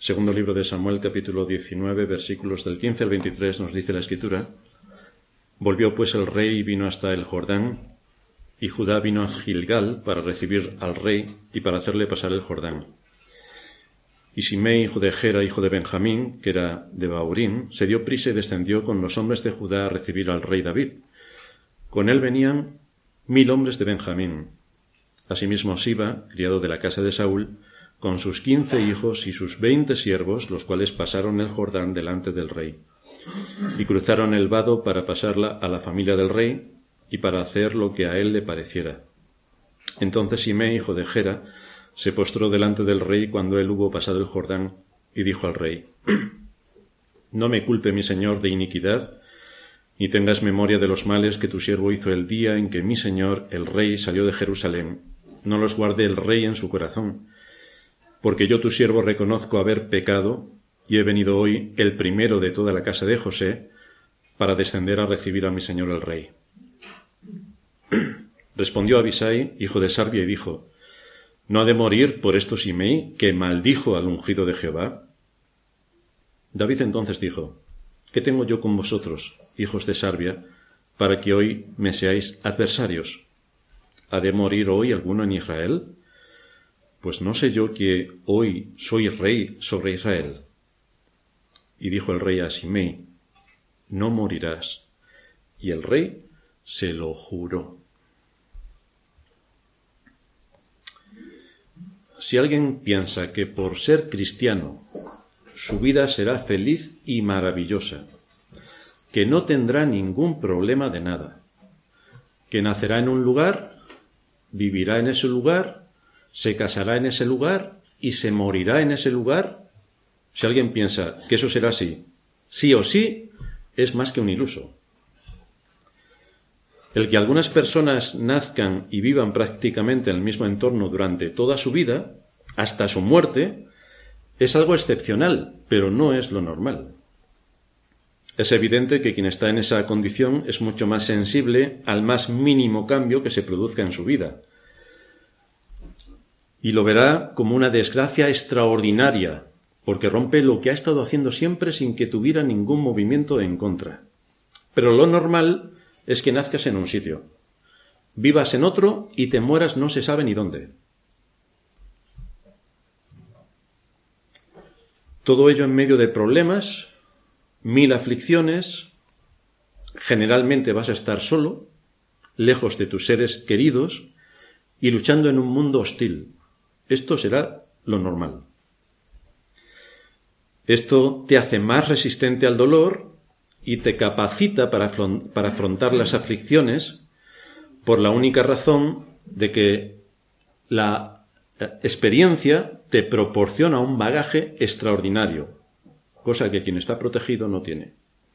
Segundo libro de Samuel, capítulo 19, versículos del 15 al 23, nos dice la Escritura: Volvió pues el rey y vino hasta el Jordán, y Judá vino a Gilgal para recibir al rey y para hacerle pasar el Jordán. Y Simei, hijo de Gera, hijo de Benjamín, que era de Baurín, se dio prisa y descendió con los hombres de Judá a recibir al rey David. Con él venían 1000 hombres de Benjamín. Asimismo Siba, criado de la casa de Saúl, con sus 15 hijos y sus 20 siervos, los cuales pasaron el Jordán delante del rey. Y cruzaron el vado para pasarla a la familia del rey y para hacer lo que a él le pareciera. Entonces Simei, hijo de Gera, se postró delante del rey cuando él hubo pasado el Jordán y dijo al rey: No me culpe mi señor de iniquidad, ni tengas memoria de los males que tu siervo hizo el día en que mi señor, el rey, salió de Jerusalén. No los guarde el rey en su corazón, porque yo tu siervo reconozco haber pecado, y he venido hoy, el primero de toda la casa de José, para descender a recibir a mi señor el rey. Respondió Abisai, hijo de Sarbia, y dijo: ¿No ha de morir por esto Simei, que maldijo al ungido de Jehová? David entonces dijo: ¿Qué tengo yo con vosotros, hijos de Sarbia, para que hoy me seáis adversarios? ¿Ha de morir hoy alguno en Israel? Pues no sé yo que hoy soy rey sobre Israel. Y dijo el rey a Simei: No morirás. Y el rey se lo juró. Si alguien piensa que por ser cristiano su vida será feliz y maravillosa, que no tendrá ningún problema de nada, que nacerá en un lugar, vivirá en ese lugar, se casará en ese lugar y se morirá en ese lugar, si alguien piensa que eso será así, sí o sí, es más que un iluso. El que algunas personas nazcan y vivan prácticamente en el mismo entorno durante toda su vida, hasta su muerte, es algo excepcional, pero no es lo normal. Es evidente que quien está en esa condición es mucho más sensible al más mínimo cambio que se produzca en su vida, y lo verá como una desgracia extraordinaria, porque rompe lo que ha estado haciendo siempre sin que tuviera ningún movimiento en contra. Pero lo normal es que nazcas en un sitio, vivas en otro y te mueras no se sabe ni dónde. Todo ello en medio de problemas, 1000 aflicciones, generalmente vas a estar solo, lejos de tus seres queridos y luchando en un mundo hostil. Esto será lo normal. Esto te hace más resistente al dolor y te capacita para afrontar las aflicciones por la única razón de que la experiencia te proporciona un bagaje extraordinario, cosa que quien está protegido no tiene.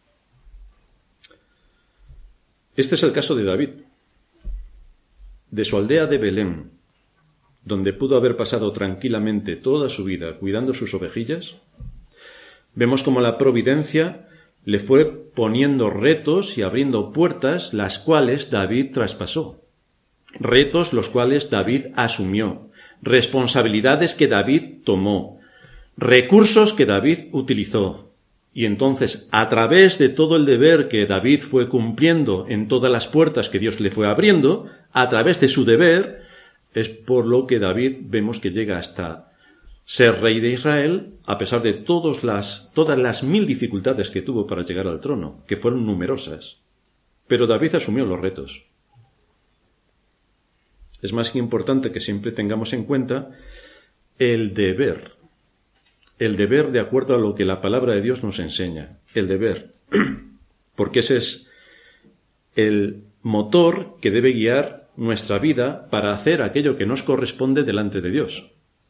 Este es el caso de David. De su aldea de Belén, donde pudo haber pasado tranquilamente toda su vida cuidando sus ovejillas, vemos como la providencia le fue poniendo retos y abriendo puertas, las cuales David traspasó. Retos los cuales David asumió, responsabilidades que David tomó, recursos que David utilizó. Y entonces, a través de todo el deber que David fue cumpliendo en todas las puertas que Dios le fue abriendo, a través de su deber, es por lo que David vemos que llega hasta ser rey de Israel, a pesar de todas las 1000 dificultades que tuvo para llegar al trono, que fueron numerosas. Pero David asumió los retos. Es más que importante que siempre tengamos en cuenta el deber de acuerdo a lo que la palabra de Dios nos enseña, el deber, porque ese es el motor que debe guiar nuestra vida para hacer aquello que nos corresponde delante de Dios.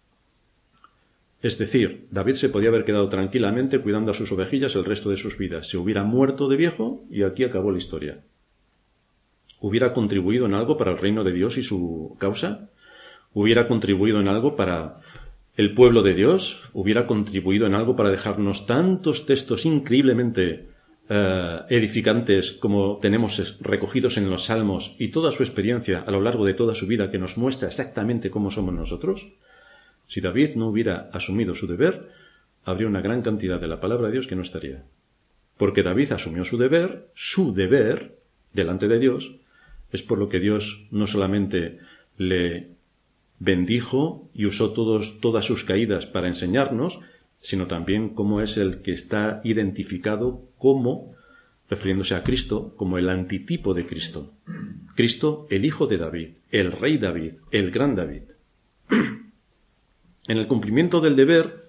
Es decir, David se podía haber quedado tranquilamente cuidando a sus ovejillas el resto de sus vidas. Se hubiera muerto de viejo y aquí acabó la historia. ¿Hubiera contribuido en algo para el reino de Dios y su causa? ¿Hubiera contribuido en algo para el pueblo de Dios? ¿Hubiera contribuido en algo para dejarnos tantos textos increíblemente edificantes como tenemos recogidos en los Salmos y toda su experiencia a lo largo de toda su vida que nos muestra exactamente cómo somos nosotros? Si David no hubiera asumido su deber, habría una gran cantidad de la palabra de Dios que no estaría. Porque David asumió su deber, delante de Dios, es por lo que Dios no solamente le bendijo y usó todas sus caídas para enseñarnos, sino también cómo es el que está identificado como, refiriéndose a Cristo, como el antitipo de Cristo. Cristo, el hijo de David, el rey David, el gran David. En el cumplimiento del deber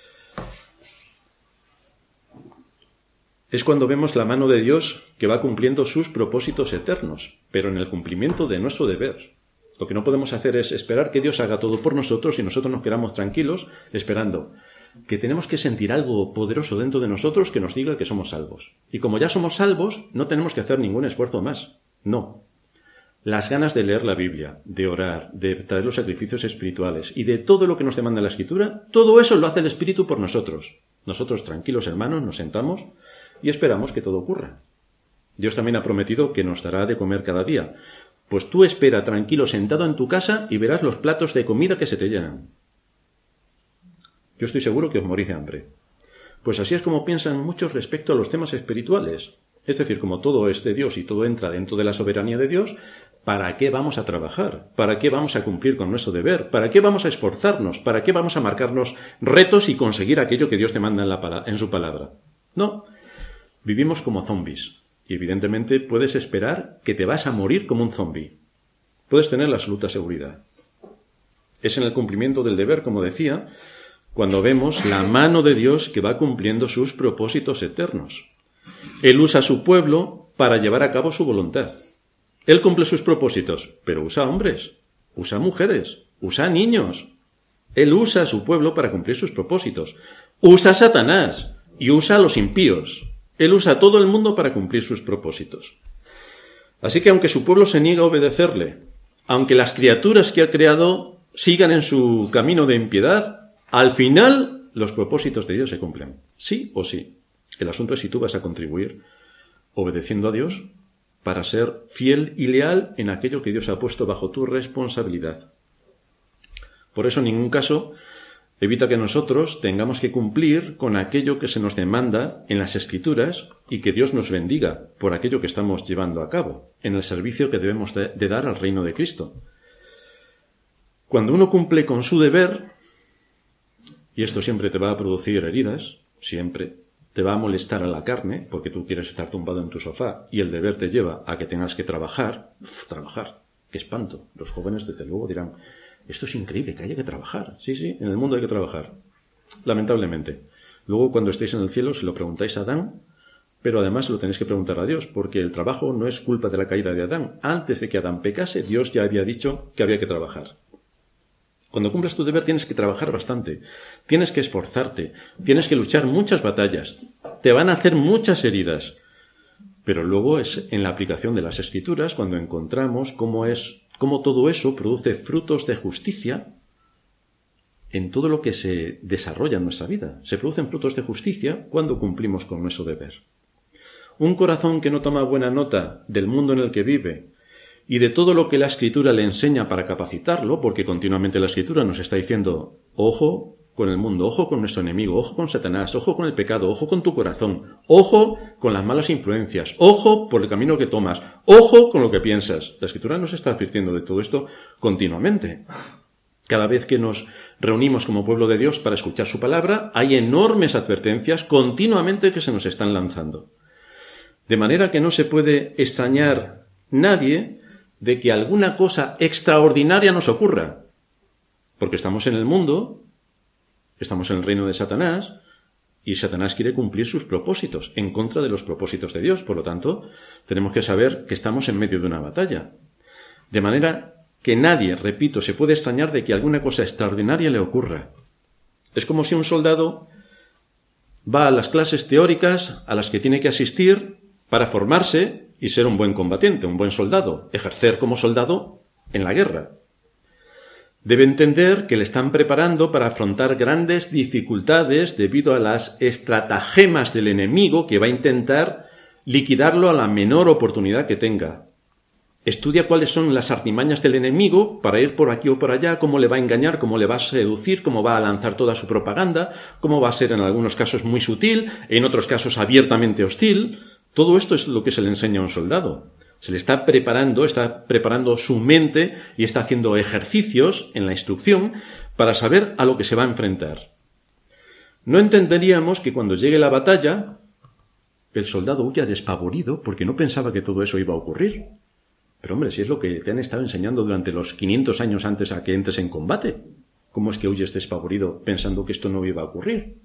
es cuando vemos la mano de Dios que va cumpliendo sus propósitos eternos, pero en el cumplimiento de nuestro deber. Lo que no podemos hacer es esperar que Dios haga todo por nosotros y nosotros nos quedamos tranquilos esperando que tenemos que sentir algo poderoso dentro de nosotros que nos diga que somos salvos. Y como ya somos salvos, no tenemos que hacer ningún esfuerzo más. No. Las ganas de leer la Biblia, de orar, de traer los sacrificios espirituales y de todo lo que nos demanda la Escritura, todo eso lo hace el Espíritu por nosotros. Nosotros, tranquilos hermanos, nos sentamos y esperamos que todo ocurra. Dios también ha prometido que nos dará de comer cada día. Pues tú espera tranquilo sentado en tu casa y verás los platos de comida que se te llenan. Yo estoy seguro que os morís de hambre. Pues así es como piensan muchos respecto a los temas espirituales. Es decir, como todo es de Dios y todo entra dentro de la soberanía de Dios, ¿para qué vamos a trabajar? ¿Para qué vamos a cumplir con nuestro deber? ¿Para qué vamos a esforzarnos? ¿Para qué vamos a marcarnos retos y conseguir aquello que Dios te manda en su palabra? No. Vivimos como zombies. Y evidentemente puedes esperar que te vas a morir como un zombi. Puedes tener la absoluta seguridad. Es en el cumplimiento del deber, como decía, cuando vemos la mano de Dios que va cumpliendo sus propósitos eternos. Él usa a su pueblo para llevar a cabo su voluntad. Él cumple sus propósitos, pero usa hombres, usa mujeres, usa niños. Él usa a su pueblo para cumplir sus propósitos. Usa a Satanás y usa a los impíos. Él usa a todo el mundo para cumplir sus propósitos. Así que aunque su pueblo se niega a obedecerle, aunque las criaturas que ha creado sigan en su camino de impiedad, al final los propósitos de Dios se cumplen. Sí o sí. El asunto es si tú vas a contribuir obedeciendo a Dios para ser fiel y leal en aquello que Dios ha puesto bajo tu responsabilidad. Por eso en ningún caso evita que nosotros tengamos que cumplir con aquello que se nos demanda en las Escrituras y que Dios nos bendiga por aquello que estamos llevando a cabo, en el servicio que debemos de dar al reino de Cristo. Cuando uno cumple con su deber, y esto siempre te va a producir heridas, siempre, te va a molestar a la carne, porque tú quieres estar tumbado en tu sofá, y el deber te lleva a que tengas que trabajar. Trabajar, qué espanto. Los jóvenes desde luego dirán, esto es increíble, que haya que trabajar. Sí, en el mundo hay que trabajar. Lamentablemente. Luego, cuando estéis en el cielo, se lo preguntáis a Adán, pero además lo tenéis que preguntar a Dios, porque el trabajo no es culpa de la caída de Adán. Antes de que Adán pecase, Dios ya había dicho que había que trabajar. Cuando cumplas tu deber tienes que trabajar bastante, tienes que esforzarte, tienes que luchar muchas batallas, te van a hacer muchas heridas. Pero luego es en la aplicación de las Escrituras cuando encontramos cómo todo eso produce frutos de justicia en todo lo que se desarrolla en nuestra vida. Se producen frutos de justicia cuando cumplimos con nuestro deber. Un corazón que no toma buena nota del mundo en el que vive y de todo lo que la Escritura le enseña para capacitarlo, porque continuamente la Escritura nos está diciendo, ojo con el mundo, ojo con nuestro enemigo, ojo con Satanás, ojo con el pecado, ojo con tu corazón, ojo con las malas influencias, ojo por el camino que tomas, ojo con lo que piensas. La Escritura nos está advirtiendo de todo esto continuamente. Cada vez que nos reunimos como pueblo de Dios para escuchar su palabra, hay enormes advertencias continuamente que se nos están lanzando. De manera que no se puede extrañar nadie de que alguna cosa extraordinaria nos ocurra, porque estamos en el mundo, estamos en el reino de Satanás, y Satanás quiere cumplir sus propósitos en contra de los propósitos de Dios. Por lo tanto, tenemos que saber que estamos en medio de una batalla. De manera que nadie, repito, se puede extrañar de que alguna cosa extraordinaria le ocurra. Es como si un soldado va a las clases teóricas a las que tiene que asistir para formarse y ser un buen combatiente, un buen soldado, ejercer como soldado en la guerra. Debe entender que le están preparando para afrontar grandes dificultades debido a las estratagemas del enemigo que va a intentar liquidarlo a la menor oportunidad que tenga. Estudia cuáles son las artimañas del enemigo para ir por aquí o por allá, cómo le va a engañar, cómo le va a seducir, cómo va a lanzar toda su propaganda, cómo va a ser en algunos casos muy sutil, en otros casos abiertamente hostil. Todo esto es lo que se le enseña a un soldado. Se le está preparando su mente y está haciendo ejercicios en la instrucción para saber a lo que se va a enfrentar. No entenderíamos que cuando llegue la batalla, el soldado huya despavorido porque no pensaba que todo eso iba a ocurrir. Pero hombre, si es lo que te han estado enseñando durante los 500 años antes a que entres en combate, ¿cómo es que huyes despavorido pensando que esto no iba a ocurrir?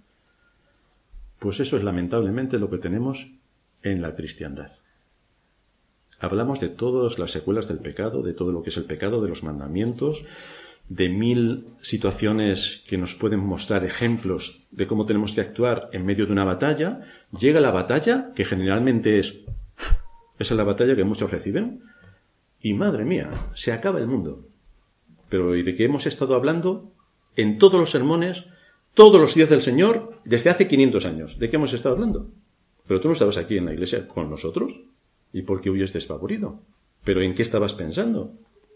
Pues eso es lamentablemente lo que tenemos en la cristiandad. Hablamos de todas las secuelas del pecado, de todo lo que es el pecado, de los mandamientos, de 1000 situaciones que nos pueden mostrar ejemplos de cómo tenemos que actuar en medio de una batalla. Llega la batalla, que generalmente esa es la batalla que muchos reciben, y madre mía, se acaba el mundo. Pero ¿y de qué hemos estado hablando en todos los sermones, todos los días del Señor, desde hace 500 años? ¿De qué hemos estado hablando? Pero tú no estabas aquí en la iglesia con nosotros. ¿Y por qué huyes despavorido? ¿Pero en qué estabas pensando?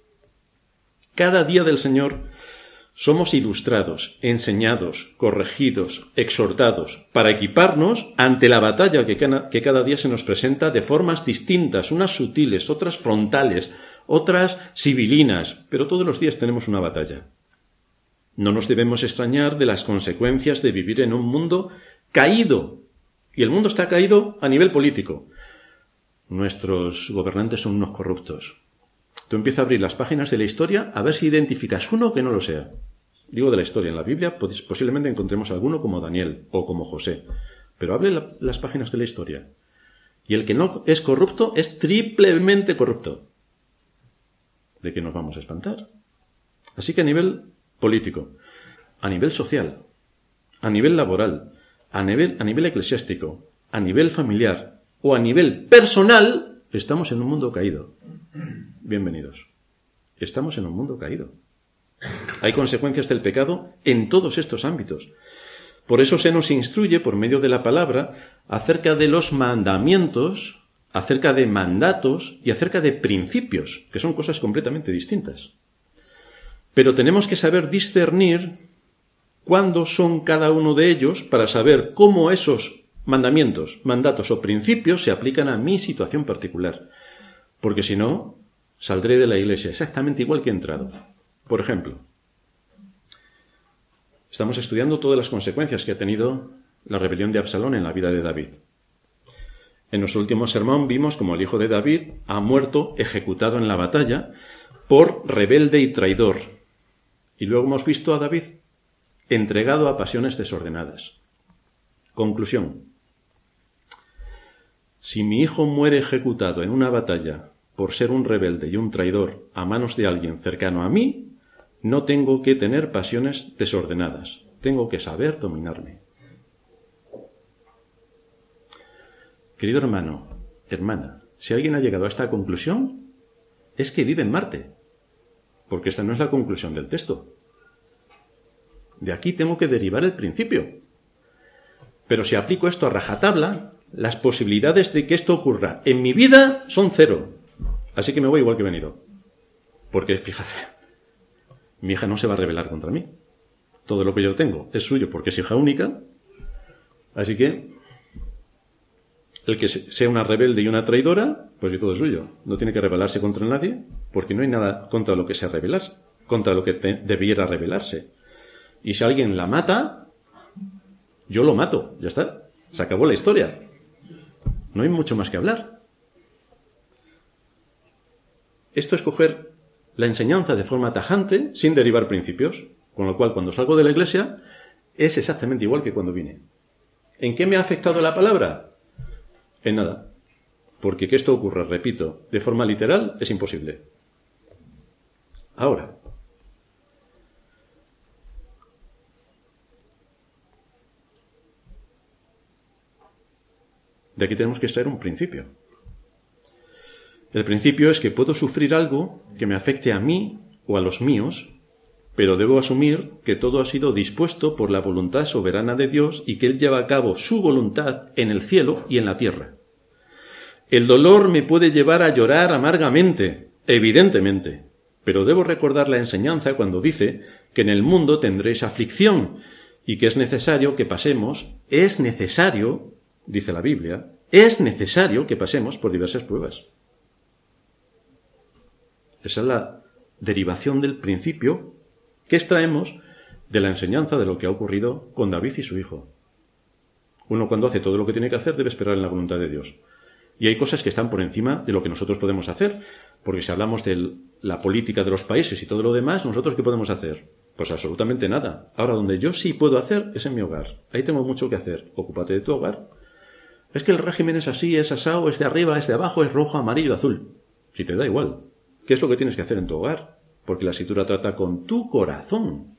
Cada día del Señor somos ilustrados, enseñados, corregidos, exhortados, para equiparnos ante la batalla que cada día se nos presenta de formas distintas, unas sutiles, otras frontales, otras sibilinas, pero todos los días tenemos una batalla. No nos debemos extrañar de las consecuencias de vivir en un mundo caído, y el mundo está caído a nivel político. Nuestros gobernantes son unos corruptos. Tú empiezas a abrir las páginas de la historia a ver si identificas uno que no lo sea. Digo de la historia. En la Biblia posiblemente encontremos alguno como Daniel o como José. Pero abre las páginas de la historia. Y el que no es corrupto es triplemente corrupto. ¿De qué nos vamos a espantar? Así que a nivel político, a nivel social, a nivel laboral, a nivel eclesiástico, a nivel familiar o a nivel personal, estamos en un mundo caído. Bienvenidos. Estamos en un mundo caído. Hay consecuencias del pecado en todos estos ámbitos. Por eso se nos instruye por medio de la palabra acerca de los mandamientos, acerca de mandatos y acerca de principios, que son cosas completamente distintas. Pero tenemos que saber discernir cuándo son cada uno de ellos para saber cómo esos mandamientos, mandatos o principios se aplican a mi situación particular. Porque si no, saldré de la iglesia exactamente igual que he entrado. Por ejemplo, estamos estudiando todas las consecuencias que ha tenido la rebelión de Absalón en la vida de David. En nuestro último sermón vimos como el hijo de David ha muerto ejecutado en la batalla por rebelde y traidor. Y luego hemos visto a David entregado a pasiones desordenadas. Conclusión. Si mi hijo muere ejecutado en una batalla por ser un rebelde y un traidor a manos de alguien cercano a mí, no tengo que tener pasiones desordenadas. Tengo que saber dominarme. Querido hermano, hermana, si alguien ha llegado a esta conclusión, es que vive en Marte. Porque esta no es la conclusión del texto. De aquí tengo que derivar el principio. Pero si aplico esto a rajatabla, las posibilidades de que esto ocurra en mi vida son 0. Así que me voy igual que he venido. Porque, fíjate, mi hija no se va a rebelar contra mí. Todo lo que yo tengo es suyo porque es hija única. Así que, el que sea una rebelde y una traidora, pues todo es suyo. No tiene que rebelarse contra nadie, porque no hay nada contra lo que se rebelar, contra lo que debiera rebelarse. Y si alguien la mata, yo lo mato. Ya está. Se acabó la historia. No hay mucho más que hablar. Esto es coger la enseñanza de forma tajante, sin derivar principios, con lo cual cuando salgo de la iglesia es exactamente igual que cuando vine. ¿En qué me ha afectado la palabra? En nada. Porque que esto ocurra, repito, de forma literal es imposible. Ahora, de aquí tenemos que extraer un principio. El principio es que puedo sufrir algo que me afecte a mí o a los míos, pero debo asumir que todo ha sido dispuesto por la voluntad soberana de Dios y que Él lleva a cabo su voluntad en el cielo y en la tierra. El dolor me puede llevar a llorar amargamente, evidentemente, pero debo recordar la enseñanza cuando dice que en el mundo tendréis aflicción y que es necesario que pasemos, es necesario, dice la Biblia, es necesario que pasemos por diversas pruebas. Esa es la derivación del principio que extraemos de la enseñanza de lo que ha ocurrido con David y su hijo. Uno cuando hace todo lo que tiene que hacer debe esperar en la voluntad de Dios. Y hay cosas que están por encima de lo que nosotros podemos hacer, porque si hablamos de la política de los países y todo lo demás, ¿nosotros qué podemos hacer? Pues absolutamente nada. Ahora, donde yo sí puedo hacer es en mi hogar. Ahí tengo mucho que hacer. Ocúpate de tu hogar. Es que el régimen es así, es asado, es de arriba, es de abajo, es rojo, amarillo, azul. Si te da igual. ¿Qué es lo que tienes que hacer en tu hogar? Porque la Escritura trata con tu corazón.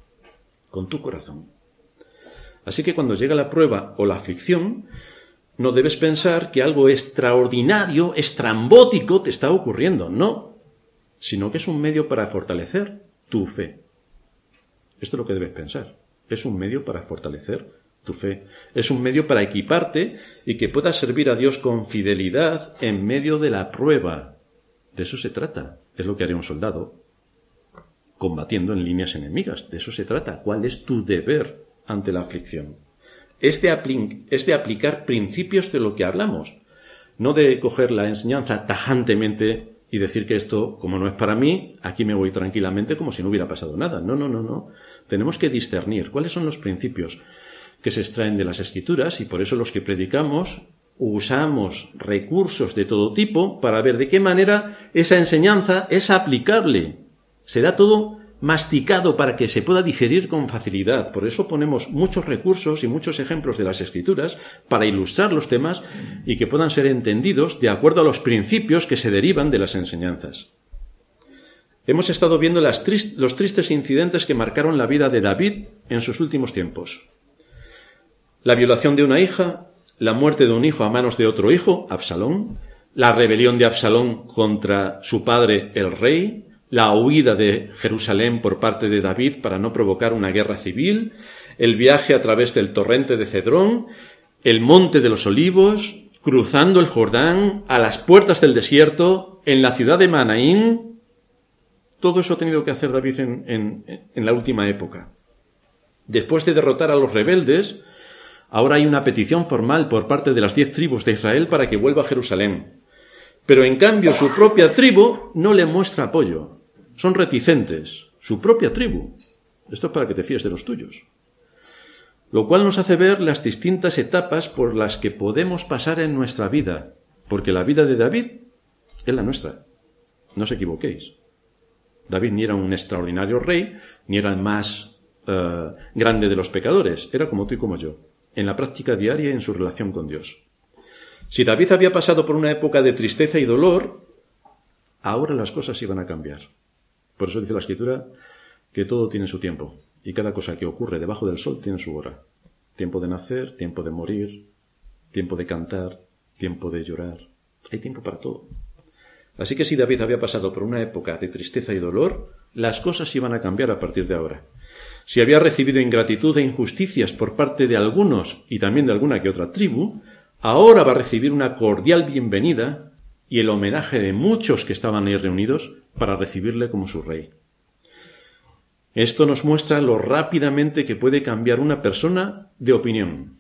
Con tu corazón. Así que cuando llega la prueba o la aflicción, no debes pensar que algo extraordinario, estrambótico te está ocurriendo. No. Sino que es un medio para fortalecer tu fe. Esto es lo que debes pensar. Es un medio para fortalecer tu fe. Es un medio para equiparte y que puedas servir a Dios con fidelidad en medio de la prueba. De eso se trata. Es lo que haría un soldado combatiendo en líneas enemigas. De eso se trata. ¿Cuál es tu deber ante la aflicción? Es de aplicar principios de lo que hablamos. No de coger la enseñanza tajantemente y decir que esto, como no es para mí, aquí me voy tranquilamente como si no hubiera pasado nada. No. Tenemos que discernir cuáles son los principios que se extraen de las Escrituras y por eso los que predicamos usamos recursos de todo tipo para ver de qué manera esa enseñanza es aplicable. Será todo masticado para que se pueda digerir con facilidad. Por eso ponemos muchos recursos y muchos ejemplos de las Escrituras para ilustrar los temas y que puedan ser entendidos de acuerdo a los principios que se derivan de las enseñanzas. Hemos estado viendo los tristes incidentes que marcaron la vida de David en sus últimos tiempos. La violación de una hija, la muerte de un hijo a manos de otro hijo, Absalón, la rebelión de Absalón contra su padre, el rey, la huida de Jerusalén por parte de David para no provocar una guerra civil, el viaje a través del torrente de Cedrón, el monte de los olivos, cruzando el Jordán, a las puertas del desierto, en la ciudad de Manaín. Todo eso ha tenido que hacer David en la última época. Después de derrotar a los rebeldes, ahora hay una petición formal por parte de las 10 tribus de Israel para que vuelva a Jerusalén. Pero en cambio su propia tribu no le muestra apoyo. Son reticentes. Su propia tribu. Esto es para que te fíes de los tuyos. Lo cual nos hace ver las distintas etapas por las que podemos pasar en nuestra vida. Porque la vida de David es la nuestra. No os equivoquéis. David ni era un extraordinario rey, ni era el más grande de los pecadores. Era como tú y como yo, en la práctica diaria y en su relación con Dios. Si David había pasado por una época de tristeza y dolor, ahora las cosas iban a cambiar. Por eso dice la Escritura que todo tiene su tiempo, y cada cosa que ocurre debajo del sol tiene su hora. Tiempo de nacer, tiempo de morir, tiempo de cantar, tiempo de llorar. Hay tiempo para todo. Así que si David había pasado por una época de tristeza y dolor, las cosas iban a cambiar a partir de ahora. Si había recibido ingratitud e injusticias por parte de algunos y también de alguna que otra tribu, ahora va a recibir una cordial bienvenida y el homenaje de muchos que estaban ahí reunidos para recibirle como su rey. Esto nos muestra lo rápidamente que puede cambiar una persona de opinión.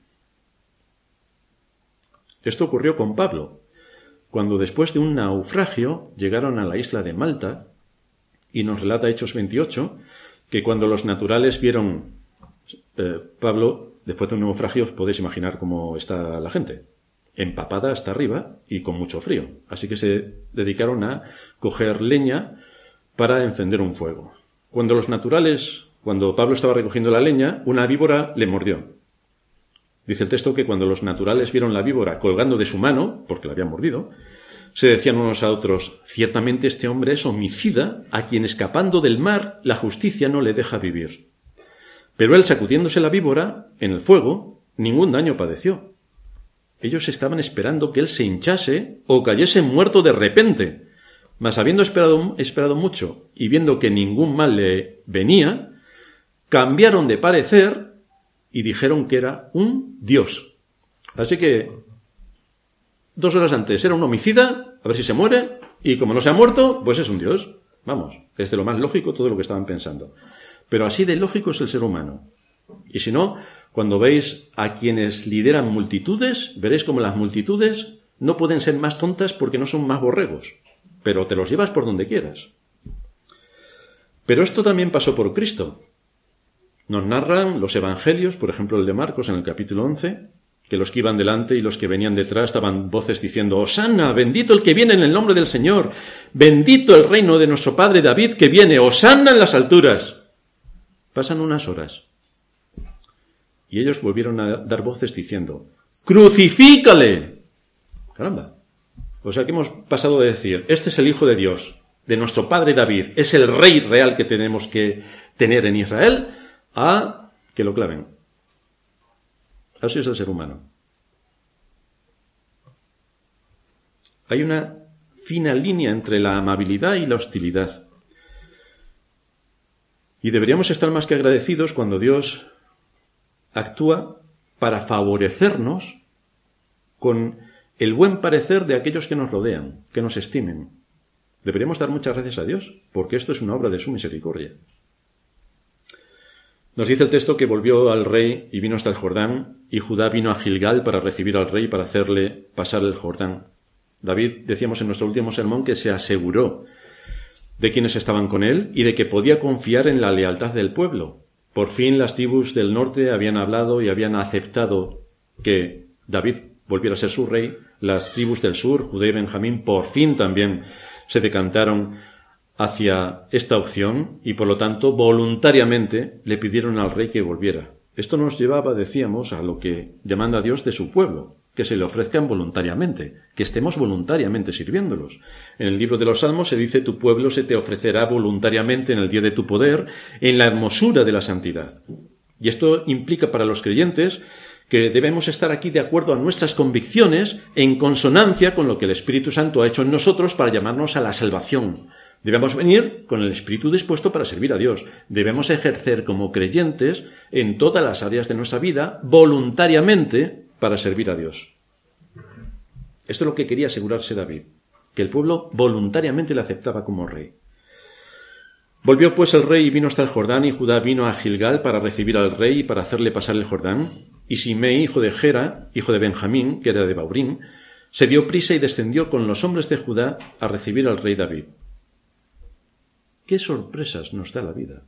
Esto ocurrió con Pablo, cuando después de un naufragio llegaron a la isla de Malta, y nos relata Hechos 28, que cuando los naturales vieron Pablo, después de un naufragio, os podéis imaginar cómo está la gente, empapada hasta arriba y con mucho frío. Así que se dedicaron a coger leña para encender un fuego. Cuando Pablo estaba recogiendo la leña, una víbora le mordió. Dice el texto que cuando los naturales vieron la víbora colgando de su mano, porque la habían mordido, se decían unos a otros: ciertamente este hombre es homicida, a quien escapando del mar la justicia no le deja vivir. Pero él, sacudiéndose la víbora en el fuego, ningún daño padeció. Ellos estaban esperando que él se hinchase o cayese muerto de repente. Mas habiendo esperado mucho y viendo que ningún mal le venía, cambiaron de parecer y dijeron que era un dios. Así que 2 horas antes era un homicida, a ver si se muere, y como no se ha muerto, pues es un dios. Vamos, es de lo más lógico todo lo que estaban pensando. Pero así de lógico es el ser humano. Y si no, cuando veis a quienes lideran multitudes, veréis como las multitudes no pueden ser más tontas porque no son más borregos, pero te los llevas por donde quieras. Pero esto también pasó por Cristo. Nos narran los evangelios, por ejemplo el de Marcos en el capítulo 11, que los que iban delante y los que venían detrás daban voces diciendo: «Hosana, bendito el que viene en el nombre del Señor, bendito el reino de nuestro padre David que viene, hosana en las alturas». Pasan unas horas y ellos volvieron a dar voces diciendo: «¡Crucifícale!». Caramba. O sea que hemos pasado de decir: «Este es el Hijo de Dios, de nuestro padre David, es el rey real que tenemos que tener en Israel», a que lo claven. Así es el ser humano. Hay una fina línea entre la amabilidad y la hostilidad. Y deberíamos estar más que agradecidos cuando Dios actúa para favorecernos con el buen parecer de aquellos que nos rodean, que nos estimen. Deberíamos dar muchas gracias a Dios, porque esto es una obra de su misericordia. Nos dice el texto que volvió al rey y vino hasta el Jordán, y Judá vino a Gilgal para recibir al rey, para hacerle pasar el Jordán. David, decíamos en nuestro último sermón, que se aseguró de quienes estaban con él y de que podía confiar en la lealtad del pueblo. Por fin las tribus del norte habían hablado y habían aceptado que David volviera a ser su rey. Las tribus del sur, Judá y Benjamín, por fin también se decantaron hacia esta opción y por lo tanto voluntariamente le pidieron al rey que volviera. Esto nos llevaba, decíamos, a lo que demanda Dios de su pueblo, que se le ofrezcan voluntariamente, que estemos voluntariamente sirviéndolos. En el libro de los Salmos se dice: «Tu pueblo se te ofrecerá voluntariamente en el día de tu poder, en la hermosura de la santidad». Y esto implica para los creyentes que debemos estar aquí de acuerdo a nuestras convicciones, en consonancia con lo que el Espíritu Santo ha hecho en nosotros para llamarnos a la salvación. Debemos venir con el espíritu dispuesto para servir a Dios. Debemos ejercer como creyentes en todas las áreas de nuestra vida voluntariamente para servir a Dios. Esto es lo que quería asegurarse David, que el pueblo voluntariamente le aceptaba como rey. Volvió pues el rey y vino hasta el Jordán, y Judá vino a Gilgal para recibir al rey y para hacerle pasar el Jordán. Y Simei, hijo de Gera, hijo de Benjamín, que era de Baurín, se dio prisa y descendió con los hombres de Judá a recibir al rey David. ¡Qué sorpresas nos da la vida!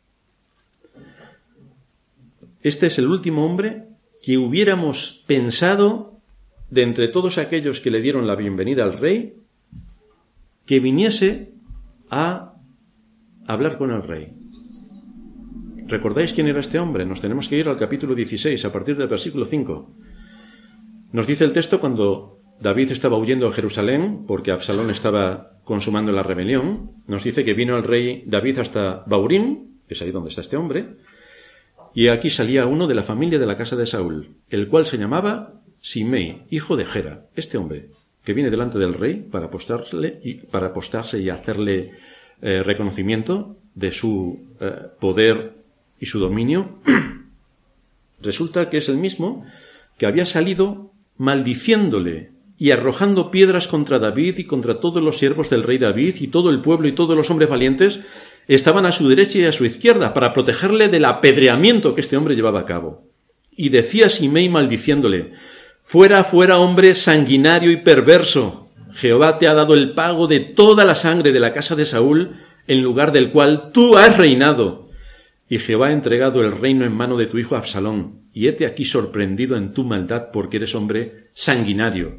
Este es el último hombre que hubiéramos pensado, de entre todos aquellos que le dieron la bienvenida al rey, que viniese a hablar con el rey. ¿Recordáis quién era este hombre? Nos tenemos que ir al capítulo 16, a partir del versículo 5. Nos dice el texto cuando David estaba huyendo a Jerusalén, porque Absalón estaba consumando la rebelión. Nos dice que vino el rey David hasta Baurín, que es ahí donde está este hombre, y aquí salía uno de la familia de la casa de Saúl, el cual se llamaba Simei, hijo de Gera. Este hombre, que viene delante del rey para postarse y hacerle reconocimiento de su poder y su dominio, resulta que es el mismo que había salido maldiciéndole y arrojando piedras contra David y contra todos los siervos del rey David, y todo el pueblo y todos los hombres valientes estaban a su derecha y a su izquierda para protegerle del apedreamiento que este hombre llevaba a cabo. Y decía Simei maldiciéndole: «Fuera, fuera, hombre sanguinario y perverso. Jehová te ha dado el pago de toda la sangre de la casa de Saúl, en lugar del cual tú has reinado. Y Jehová ha entregado el reino en mano de tu hijo Absalón, y hete aquí sorprendido en tu maldad, porque eres hombre sanguinario».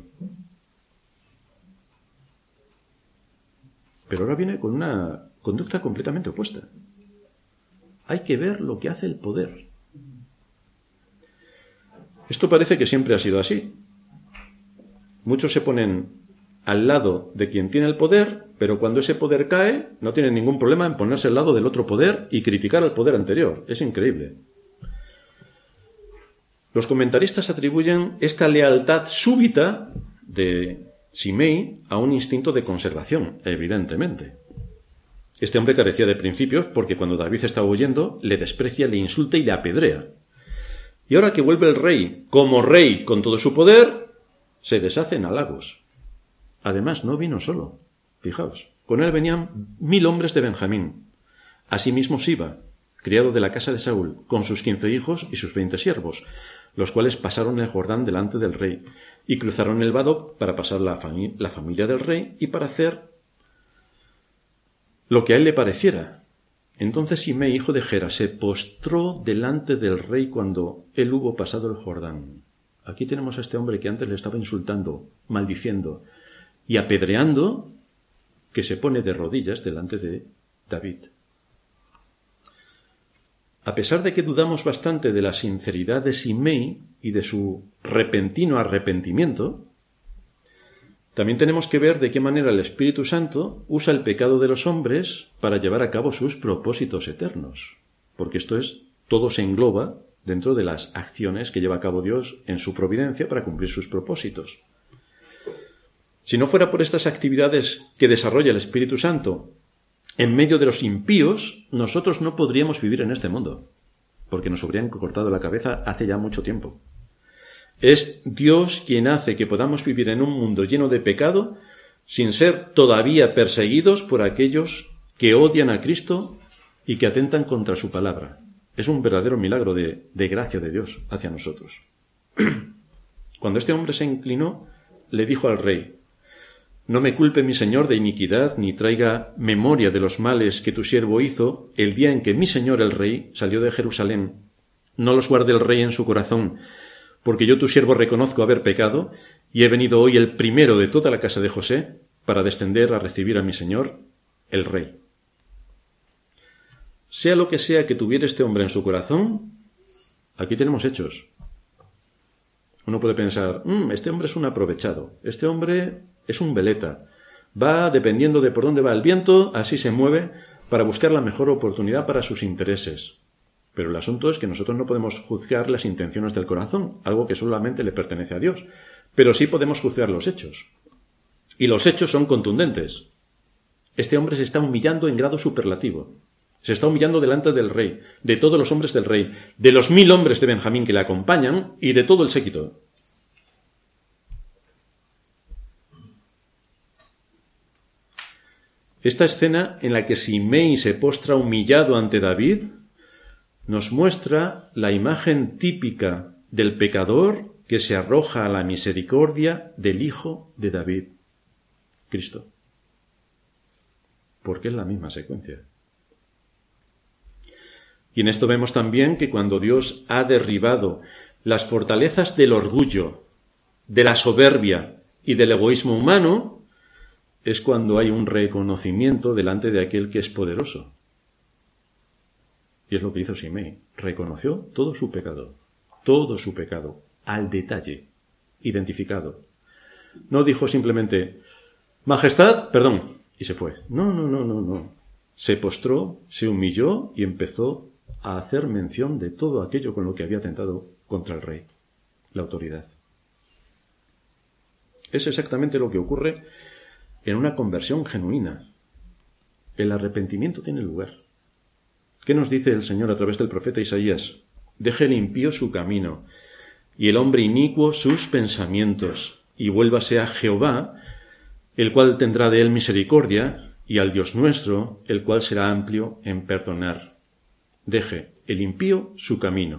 Pero ahora viene con una conducta completamente opuesta. Hay que ver lo que hace el poder. Esto parece que siempre ha sido así. Muchos se ponen al lado de quien tiene el poder, pero cuando ese poder cae, no tienen ningún problema en ponerse al lado del otro poder y criticar al poder anterior. Es increíble. Los comentaristas atribuyen esta lealtad súbita de Simei a un instinto de conservación, evidentemente. Este hombre carecía de principios porque cuando David estaba huyendo, le desprecia, le insulta y le apedrea. Y ahora que vuelve el rey, como rey con todo su poder, se deshace en halagos. Además, no vino solo. Fijaos, con él venían 1000 hombres de Benjamín. Asimismo Siba, criado de la casa de Saúl, con sus 15 hijos y sus 20 siervos, los cuales pasaron el Jordán delante del rey, y cruzaron el Badok para pasar la familia del rey y para hacer lo que a él le pareciera. Entonces Simei, hijo de Gera, se postró delante del rey cuando él hubo pasado el Jordán. Aquí tenemos a este hombre que antes le estaba insultando, maldiciendo y apedreando, que se pone de rodillas delante de David. A pesar de que dudamos bastante de la sinceridad de Simei y de su repentino arrepentimiento, también tenemos que ver de qué manera el Espíritu Santo usa el pecado de los hombres para llevar a cabo sus propósitos eternos, porque todo se engloba dentro de las acciones que lleva a cabo Dios en su providencia para cumplir sus propósitos. Si no fuera por estas actividades que desarrolla el Espíritu Santo en medio de los impíos, nosotros no podríamos vivir en este mundo, porque nos habrían cortado la cabeza hace ya mucho tiempo. Es Dios quien hace que podamos vivir en un mundo lleno de pecado sin ser todavía perseguidos por aquellos que odian a Cristo y que atentan contra su palabra. Es un verdadero milagro de gracia de Dios hacia nosotros. Cuando este hombre se inclinó, le dijo al rey: «No me culpe mi señor de iniquidad, ni traiga memoria de los males que tu siervo hizo el día en que mi señor el rey salió de Jerusalén. No los guarde el rey en su corazón, porque yo tu siervo reconozco haber pecado, y he venido hoy el primero de toda la casa de José para descender a recibir a mi señor el rey». Sea lo que sea que tuviera este hombre en su corazón, aquí tenemos hechos. Uno puede pensar, este hombre es un aprovechado, este hombre es un veleta, va dependiendo de por dónde va el viento, así se mueve para buscar la mejor oportunidad para sus intereses. Pero el asunto es que nosotros no podemos juzgar las intenciones del corazón, algo que solamente le pertenece a Dios, pero sí podemos juzgar los hechos. Y los hechos son contundentes. Este hombre se está humillando en grado superlativo. Se está humillando delante del rey, de todos los hombres del rey, de los 1000 hombres de Benjamín que le acompañan y de todo el séquito. Esta escena en la que Simei se postra humillado ante David nos muestra la imagen típica del pecador que se arroja a la misericordia del Hijo de David, Cristo. Porque es la misma secuencia. Y en esto vemos también que cuando Dios ha derribado las fortalezas del orgullo, de la soberbia y del egoísmo humano, es cuando hay un reconocimiento delante de aquel que es poderoso. Y es lo que hizo Simei. Reconoció todo su pecado, al detalle, identificado. No dijo simplemente, «Majestad, perdón», y se fue. No. Se postró, se humilló y empezó a hacer mención de todo aquello con lo que había atentado contra el rey, la autoridad. Es exactamente lo que ocurre en una conversión genuina. El arrepentimiento tiene lugar. ¿Qué nos dice el Señor a través del profeta Isaías? «Deje el impío su camino, y el hombre inicuo sus pensamientos, y vuélvase a Jehová, el cual tendrá de él misericordia, y al Dios nuestro, el cual será amplio en perdonar. Deje el impío su camino».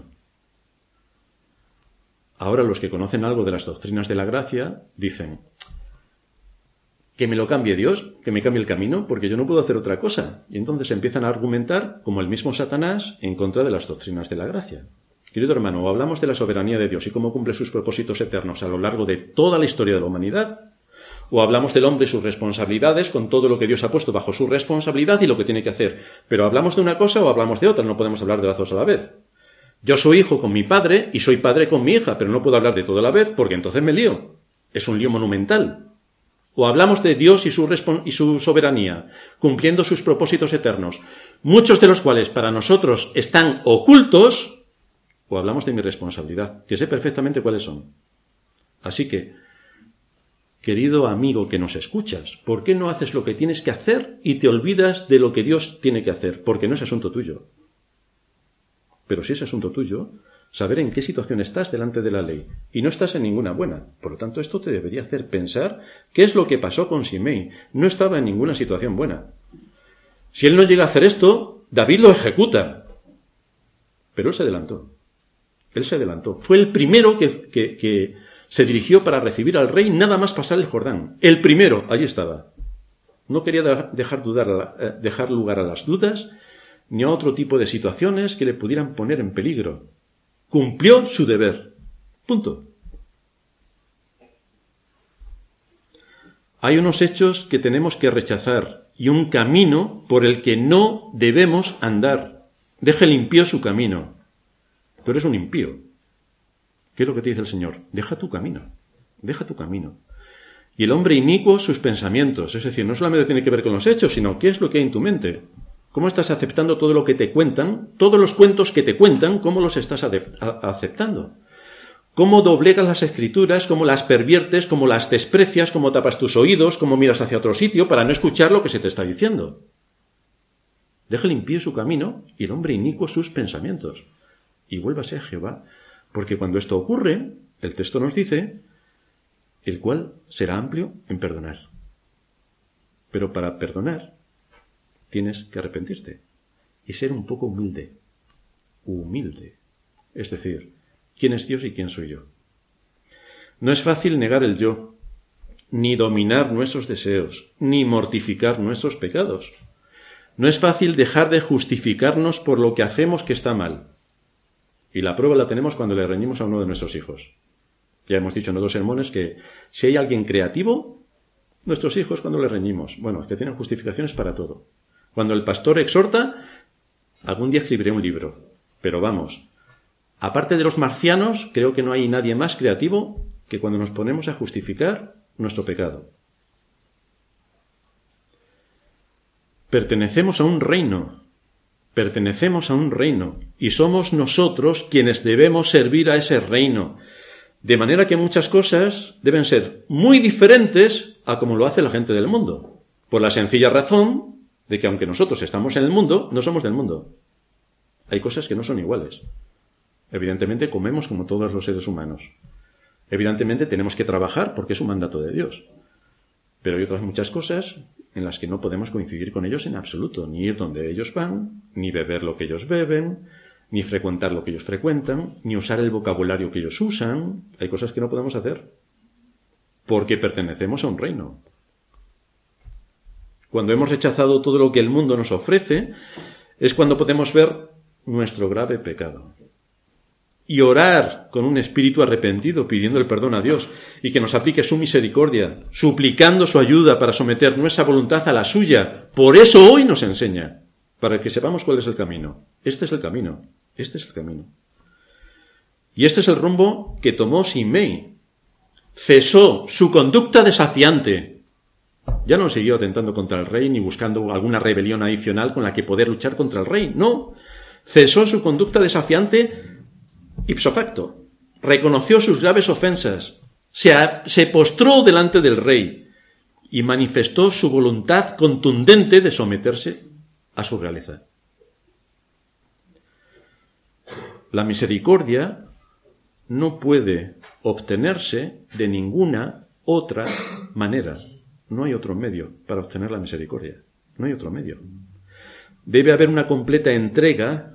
Ahora los que conocen algo de las doctrinas de la gracia dicen, «Que me lo cambie Dios, que me cambie el camino, porque yo no puedo hacer otra cosa». Y entonces empiezan a argumentar, como el mismo Satanás, en contra de las doctrinas de la gracia. Querido hermano, o hablamos de la soberanía de Dios y cómo cumple sus propósitos eternos a lo largo de toda la historia de la humanidad, o hablamos del hombre y sus responsabilidades con todo lo que Dios ha puesto bajo su responsabilidad y lo que tiene que hacer. Pero hablamos de una cosa o hablamos de otra, no podemos hablar de las dos a la vez. Yo soy hijo con mi padre y soy padre con mi hija, pero no puedo hablar de todo a la vez porque entonces me lío. Es un lío monumental. O hablamos de Dios y su soberanía, cumpliendo sus propósitos eternos, muchos de los cuales para nosotros están ocultos, o hablamos de mi responsabilidad, que sé perfectamente cuáles son. Así que, querido amigo que nos escuchas, ¿por qué no haces lo que tienes que hacer y te olvidas de lo que Dios tiene que hacer? Porque no es asunto tuyo. Pero si es asunto tuyo, saber en qué situación estás delante de la ley. Y no estás en ninguna buena. Por lo tanto, esto te debería hacer pensar qué es lo que pasó con Simei. No estaba en ninguna situación buena. Si él no llega a hacer esto, David lo ejecuta. Pero él se adelantó. Él se adelantó. Fue el primero que se dirigió para recibir al rey nada más pasar el Jordán. El primero, allí estaba. No quería dejar lugar a las dudas ni a otro tipo de situaciones que le pudieran poner en peligro. Cumplió su deber. Punto. Hay unos hechos que tenemos que rechazar y un camino por el que no debemos andar. Deja el impío su camino. Pero es un impío. ¿Qué es lo que te dice el Señor? Deja tu camino. Deja tu camino. Y el hombre inicuo sus pensamientos. Es decir, no solamente tiene que ver con los hechos, sino qué es lo que hay en tu mente. ¿Cómo estás aceptando todo lo que te cuentan? Todos los cuentos que te cuentan, ¿cómo los estás aceptando? ¿Cómo doblegas las escrituras? ¿Cómo las perviertes? ¿Cómo las desprecias? ¿Cómo tapas tus oídos? ¿Cómo miras hacia otro sitio para no escuchar lo que se te está diciendo? Deja el impío su camino y el hombre inicuo sus pensamientos. Y vuélvase a Jehová, porque cuando esto ocurre, el texto nos dice, el cual será amplio en perdonar. Pero para perdonar, tienes que arrepentirte y ser un poco humilde. Humilde. Es decir, ¿quién es Dios y quién soy yo? No es fácil negar el yo, ni dominar nuestros deseos, ni mortificar nuestros pecados. No es fácil dejar de justificarnos por lo que hacemos que está mal. Y la prueba la tenemos cuando le reñimos a uno de nuestros hijos. Ya hemos dicho en otros sermones que si hay alguien creativo, nuestros hijos cuando le reñimos, bueno, es que tienen justificaciones para todo. Cuando el pastor exhorta, algún día escribiré un libro. Pero vamos, aparte de los marcianos, creo que no hay nadie más creativo que cuando nos ponemos a justificar nuestro pecado. Pertenecemos a un reino. Pertenecemos a un reino. Y somos nosotros quienes debemos servir a ese reino. De manera que muchas cosas deben ser muy diferentes a como lo hace la gente del mundo. Por la sencilla razón de que aunque nosotros estamos en el mundo, no somos del mundo. Hay cosas que no son iguales. Evidentemente comemos como todos los seres humanos. Evidentemente tenemos que trabajar porque es un mandato de Dios. Pero hay otras muchas cosas en las que no podemos coincidir con ellos en absoluto. Ni ir donde ellos van, ni beber lo que ellos beben, ni frecuentar lo que ellos frecuentan, ni usar el vocabulario que ellos usan. Hay cosas que no podemos hacer. Porque pertenecemos a un reino. Cuando hemos rechazado todo lo que el mundo nos ofrece, es cuando podemos ver nuestro grave pecado. Y orar con un espíritu arrepentido, pidiendo el perdón a Dios, y que nos aplique su misericordia, suplicando su ayuda para someter nuestra voluntad a la suya. Por eso hoy nos enseña, para que sepamos cuál es el camino. Este es el camino, este es el camino. Y este es el rumbo que tomó Simei. Cesó su conducta desafiante. Ya no siguió atentando contra el rey ni buscando alguna rebelión adicional con la que poder luchar contra el rey. No. Cesó su conducta desafiante ipso facto. Reconoció sus graves ofensas. Se postró delante del rey y manifestó su voluntad contundente de someterse a su realeza. La misericordia no puede obtenerse de ninguna otra manera. No hay otro medio para obtener la misericordia. No hay otro medio. Debe haber una completa entrega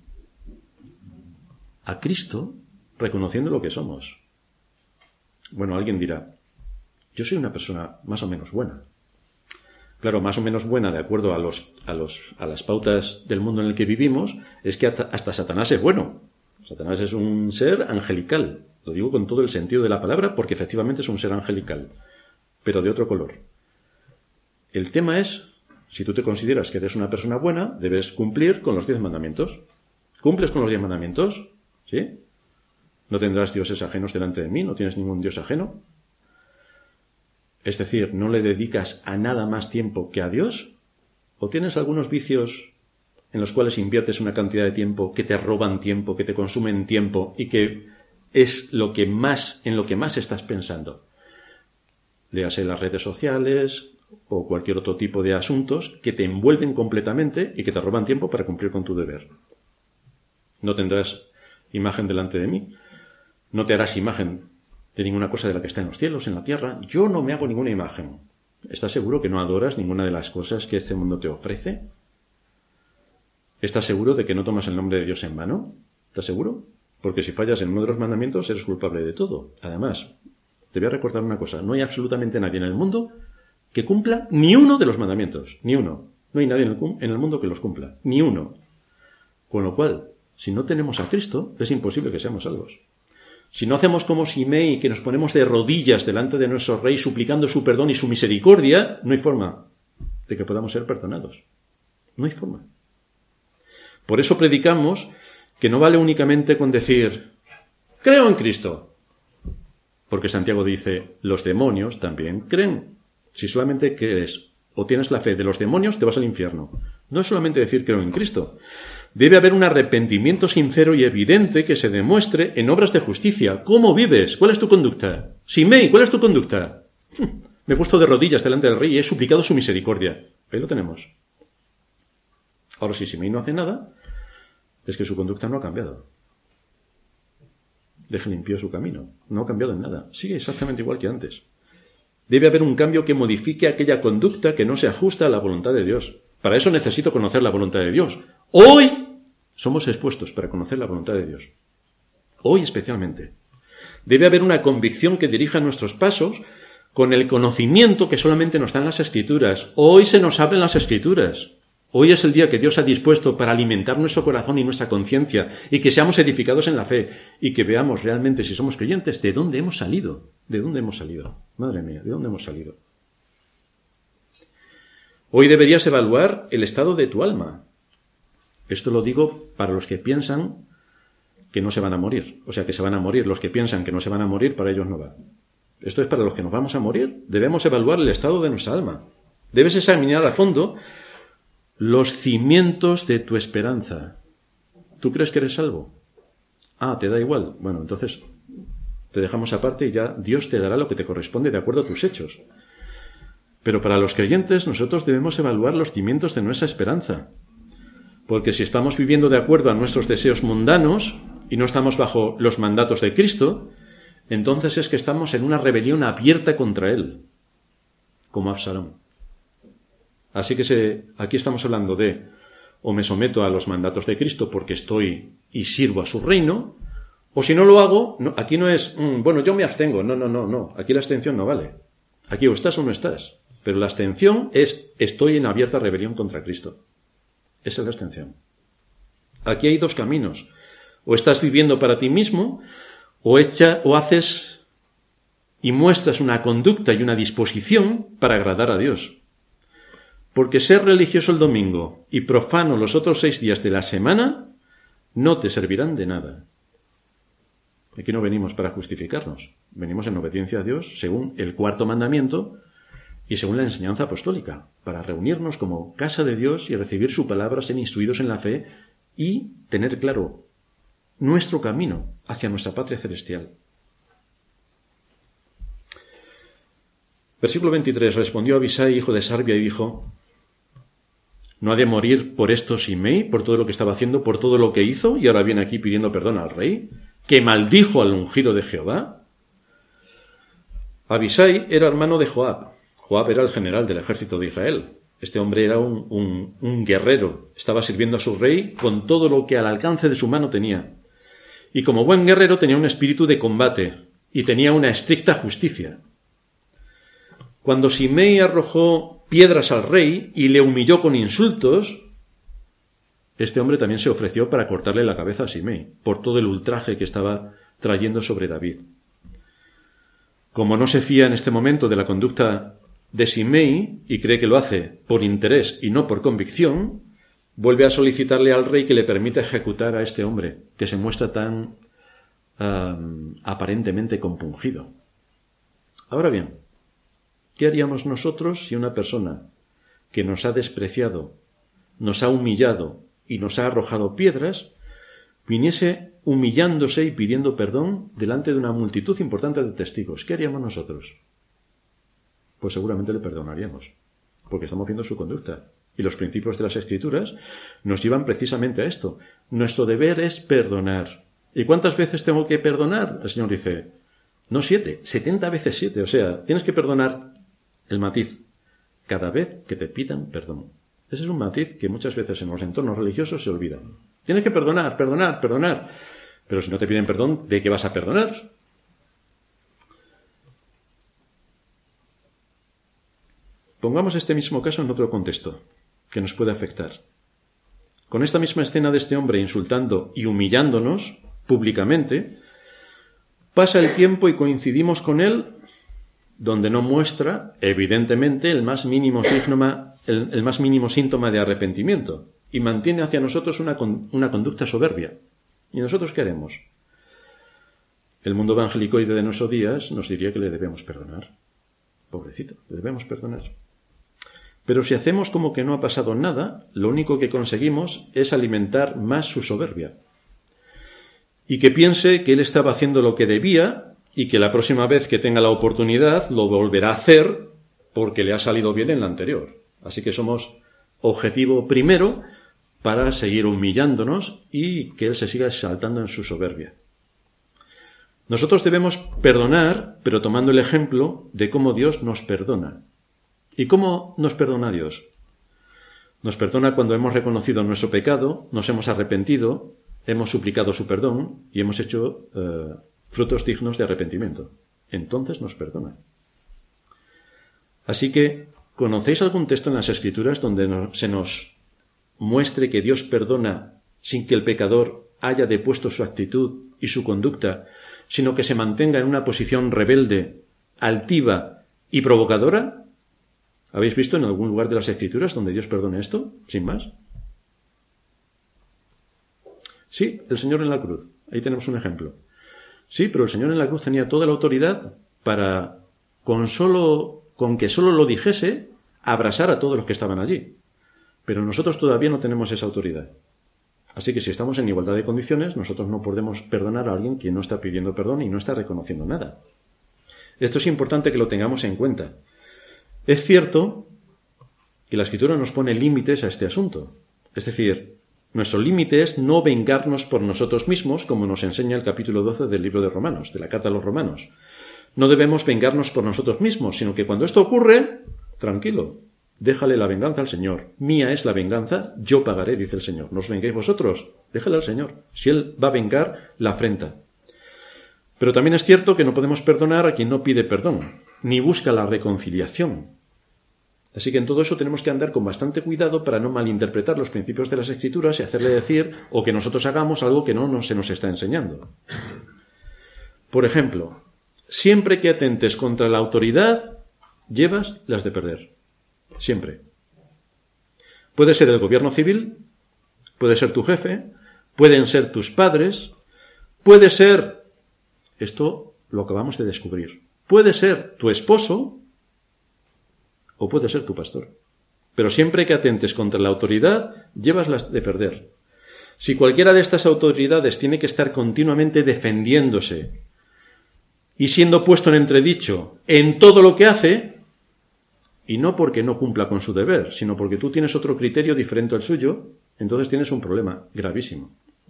a Cristo, reconociendo lo que somos. Bueno, alguien dirá, yo soy una persona más o menos buena. Claro, más o menos buena, de acuerdo a las pautas del mundo en el que vivimos, es que hasta Satanás es bueno. Satanás es un ser angelical. Lo digo con todo el sentido de la palabra, porque efectivamente es un ser angelical, pero de otro color. El tema es, si tú te consideras que eres una persona buena, debes cumplir con los 10 mandamientos. ¿Cumples con los 10 mandamientos? ¿Sí? No tendrás dioses ajenos delante de mí, no tienes ningún dios ajeno. Es decir, ¿no le dedicas a nada más tiempo que a Dios? ¿O tienes algunos vicios en los cuales inviertes una cantidad de tiempo que te roban tiempo, que te consumen tiempo y que es en lo que más estás pensando? Léase las redes sociales o cualquier otro tipo de asuntos que te envuelven completamente y que te roban tiempo para cumplir con tu deber. No tendrás imagen delante de mí. No te harás imagen de ninguna cosa de la que está en los cielos, en la tierra. Yo no me hago ninguna imagen. ¿Estás seguro que no adoras ninguna de las cosas que este mundo te ofrece? ¿Estás seguro de que no tomas el nombre de Dios en vano? ¿Estás seguro? Porque si fallas en uno de los mandamientos, eres culpable de todo. Además, te voy a recordar una cosa. No hay absolutamente nadie en el mundo que cumpla ni uno de los mandamientos. Ni uno. No hay nadie en el mundo que los cumpla. Ni uno. Con lo cual, si no tenemos a Cristo, es imposible que seamos salvos. Si no hacemos como Simei, que nos ponemos de rodillas delante de nuestro Rey suplicando su perdón y su misericordia, no hay forma de que podamos ser perdonados. No hay forma. Por eso predicamos que no vale únicamente con decir, creo en Cristo. Porque Santiago dice, los demonios también creen. Si solamente crees o tienes la fe de los demonios, te vas al infierno. No es solamente decir creo en Cristo. Debe haber un arrepentimiento sincero y evidente que se demuestre en obras de justicia. ¿Cómo vives? ¿Cuál es tu conducta? Simei, ¿cuál es tu conducta? Me he puesto de rodillas delante del Rey y he suplicado su misericordia. Ahí lo tenemos. Ahora, si Simei no hace nada, es que su conducta no ha cambiado. Deje limpio su camino. No ha cambiado en nada. Sigue exactamente igual que antes. Debe haber un cambio que modifique aquella conducta que no se ajusta a la voluntad de Dios. Para eso necesito conocer la voluntad de Dios. Hoy somos expuestos para conocer la voluntad de Dios. Hoy especialmente. Debe haber una convicción que dirija nuestros pasos con el conocimiento que solamente nos dan las Escrituras. Hoy se nos abren las Escrituras. Hoy es el día que Dios ha dispuesto para alimentar nuestro corazón y nuestra conciencia y que seamos edificados en la fe y que veamos realmente si somos creyentes de dónde hemos salido. ¿De dónde hemos salido? Madre mía, ¿de dónde hemos salido? Hoy deberías evaluar el estado de tu alma. Esto lo digo para los que piensan que no se van a morir. O sea, que se van a morir. Los que piensan que no se van a morir, para ellos no va. Esto es para los que nos vamos a morir. Debemos evaluar el estado de nuestra alma. Debes examinar a fondo los cimientos de tu esperanza. ¿Tú crees que eres salvo? Ah, ¿te da igual? Bueno, entonces te dejamos aparte y ya Dios te dará lo que te corresponde de acuerdo a tus hechos. Pero para los creyentes nosotros debemos evaluar los cimientos de nuestra esperanza. Porque si estamos viviendo de acuerdo a nuestros deseos mundanos y no estamos bajo los mandatos de Cristo, entonces es que estamos en una rebelión abierta contra Él, como Absalón. Así que aquí estamos hablando de o me someto a los mandatos de Cristo porque estoy y sirvo a su reino, o si no lo hago, no, aquí no es, bueno, yo me abstengo, no, aquí la abstención no vale. Aquí o estás o no estás, pero la abstención es estoy en abierta rebelión contra Cristo. Esa es la abstención. Aquí hay dos caminos. O estás viviendo para ti mismo, o haces y muestras una conducta y una disposición para agradar a Dios. Porque ser religioso el domingo y profano los otros 6 días de la semana no te servirán de nada. Aquí no venimos para justificarnos. Venimos en obediencia a Dios según el 4º mandamiento y según la enseñanza apostólica, para reunirnos como casa de Dios y recibir su palabra, ser instruidos en la fe y tener claro nuestro camino hacia nuestra patria celestial. Versículo 23. Respondió Abisai, hijo de Sarbia, y dijo, ¿no ha de morir por esto Simei, por todo lo que estaba haciendo, por todo lo que hizo, y ahora viene aquí pidiendo perdón al rey, que maldijo al ungido de Jehová? Abisai era hermano de Joab. Joab era el general del ejército de Israel. Este hombre era un guerrero. Estaba sirviendo a su rey con todo lo que al alcance de su mano tenía. Y como buen guerrero tenía un espíritu de combate y tenía una estricta justicia. Cuando Simei arrojó piedras al rey y le humilló con insultos, este hombre también se ofreció para cortarle la cabeza a Simei por todo el ultraje que estaba trayendo sobre David. Como no se fía en este momento de la conducta de Simei y cree que lo hace por interés y no por convicción, vuelve a solicitarle al rey que le permita ejecutar a este hombre, que se muestra tan aparentemente compungido. Ahora bien, ¿qué haríamos nosotros si una persona que nos ha despreciado, nos ha humillado y nos ha arrojado piedras, viniese humillándose y pidiendo perdón delante de una multitud importante de testigos? ¿Qué haríamos nosotros? Pues seguramente le perdonaríamos, porque estamos viendo su conducta. Y los principios de las Escrituras nos llevan precisamente a esto. Nuestro deber es perdonar. ¿Y cuántas veces tengo que perdonar? El Señor dice, no 7, 70 veces 7. O sea, tienes que perdonar el matiz cada vez que te pidan perdón. Ese es un matiz que muchas veces en los entornos religiosos se olvida. Tienes que perdonar, perdonar, perdonar. Pero si no te piden perdón, ¿de qué vas a perdonar? Pongamos este mismo caso en otro contexto, que nos puede afectar. Con esta misma escena de este hombre insultando y humillándonos públicamente, pasa el tiempo y coincidimos con él donde no muestra, evidentemente, el más mínimo síntoma de arrepentimiento y mantiene hacia nosotros una conducta soberbia. ¿Y nosotros qué haremos? El mundo evangelicoide de nuestros días nos diría que le debemos perdonar. Pobrecito, le debemos perdonar. Pero si hacemos como que no ha pasado nada, lo único que conseguimos es alimentar más su soberbia. Y que piense que él estaba haciendo lo que debía y que la próxima vez que tenga la oportunidad lo volverá a hacer porque le ha salido bien en la anterior. Así que somos objetivo primero para seguir humillándonos y que él se siga exaltando en su soberbia. Nosotros debemos perdonar, pero tomando el ejemplo de cómo Dios nos perdona. ¿Y cómo nos perdona Dios? Nos perdona cuando hemos reconocido nuestro pecado, nos hemos arrepentido, hemos suplicado su perdón y hemos hecho frutos dignos de arrepentimiento. Entonces nos perdona. Así que, ¿conocéis algún texto en las Escrituras donde se nos muestre que Dios perdona sin que el pecador haya depuesto su actitud y su conducta, sino que se mantenga en una posición rebelde, altiva y provocadora? ¿Habéis visto en algún lugar de las Escrituras donde Dios perdone esto? Sin más. Sí, el Señor en la cruz. Ahí tenemos un ejemplo. Sí, pero el Señor en la cruz tenía toda la autoridad para, con que solo lo dijese, abrasar a todos los que estaban allí. Pero nosotros todavía no tenemos esa autoridad. Así que si estamos en igualdad de condiciones, nosotros no podemos perdonar a alguien que no está pidiendo perdón y no está reconociendo nada. Esto es importante que lo tengamos en cuenta. Es cierto que la Escritura nos pone límites a este asunto. Es decir, nuestro límite es no vengarnos por nosotros mismos, como nos enseña el capítulo 12 del libro de Romanos, de la carta a los Romanos. No debemos vengarnos por nosotros mismos, sino que cuando esto ocurre, tranquilo, déjale la venganza al Señor. Mía es la venganza, yo pagaré, dice el Señor. No os venguéis vosotros, déjale al Señor. Si Él va a vengar la afrenta. Pero también es cierto que no podemos perdonar a quien no pide perdón, ni busca la reconciliación. Así que en todo eso tenemos que andar con bastante cuidado para no malinterpretar los principios de las Escrituras y hacerle decir o que nosotros hagamos algo que no se nos está enseñando. Por ejemplo, siempre que atentes contra la autoridad, llevas las de perder. Siempre. Puede ser el gobierno civil, puede ser tu jefe, pueden ser tus padres, puede ser, esto lo acabamos de descubrir, puede ser tu esposo o puede ser tu pastor. Pero siempre que atentes contra la autoridad, llevas las de perder. Si cualquiera de estas autoridades tiene que estar continuamente defendiéndose y siendo puesto en entredicho en todo lo que hace, y no porque no cumpla con su deber, sino porque tú tienes otro criterio diferente al suyo, entonces tienes un problema gravísimo.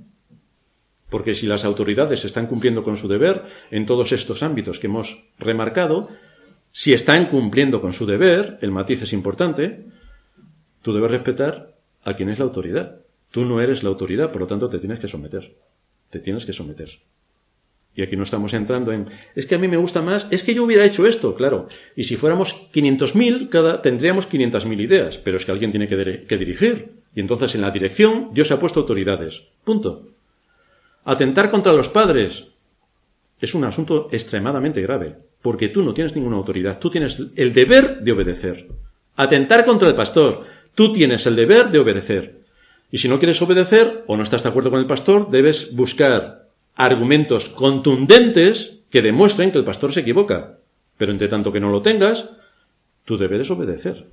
Porque si las autoridades están cumpliendo con su deber en todos estos ámbitos que hemos remarcado, si están cumpliendo con su deber, el matiz es importante, tú debes respetar a quien es la autoridad. Tú no eres la autoridad, por lo tanto te tienes que someter. Te tienes que someter. Y aquí no estamos entrando en, es que a mí me gusta más, es que yo hubiera hecho esto, claro. Y si fuéramos 500.000, tendríamos 500.000 ideas, pero es que alguien tiene que dirigir. Y entonces en la dirección Dios ha puesto autoridades. Punto. Atentar contra los padres es un asunto extremadamente grave, porque tú no tienes ninguna autoridad, tú tienes el deber de obedecer. Atentar contra el pastor, tú tienes el deber de obedecer. Y si no quieres obedecer o no estás de acuerdo con el pastor, debes buscar argumentos contundentes que demuestren que el pastor se equivoca. Pero entre tanto que no lo tengas, tu deber es obedecer.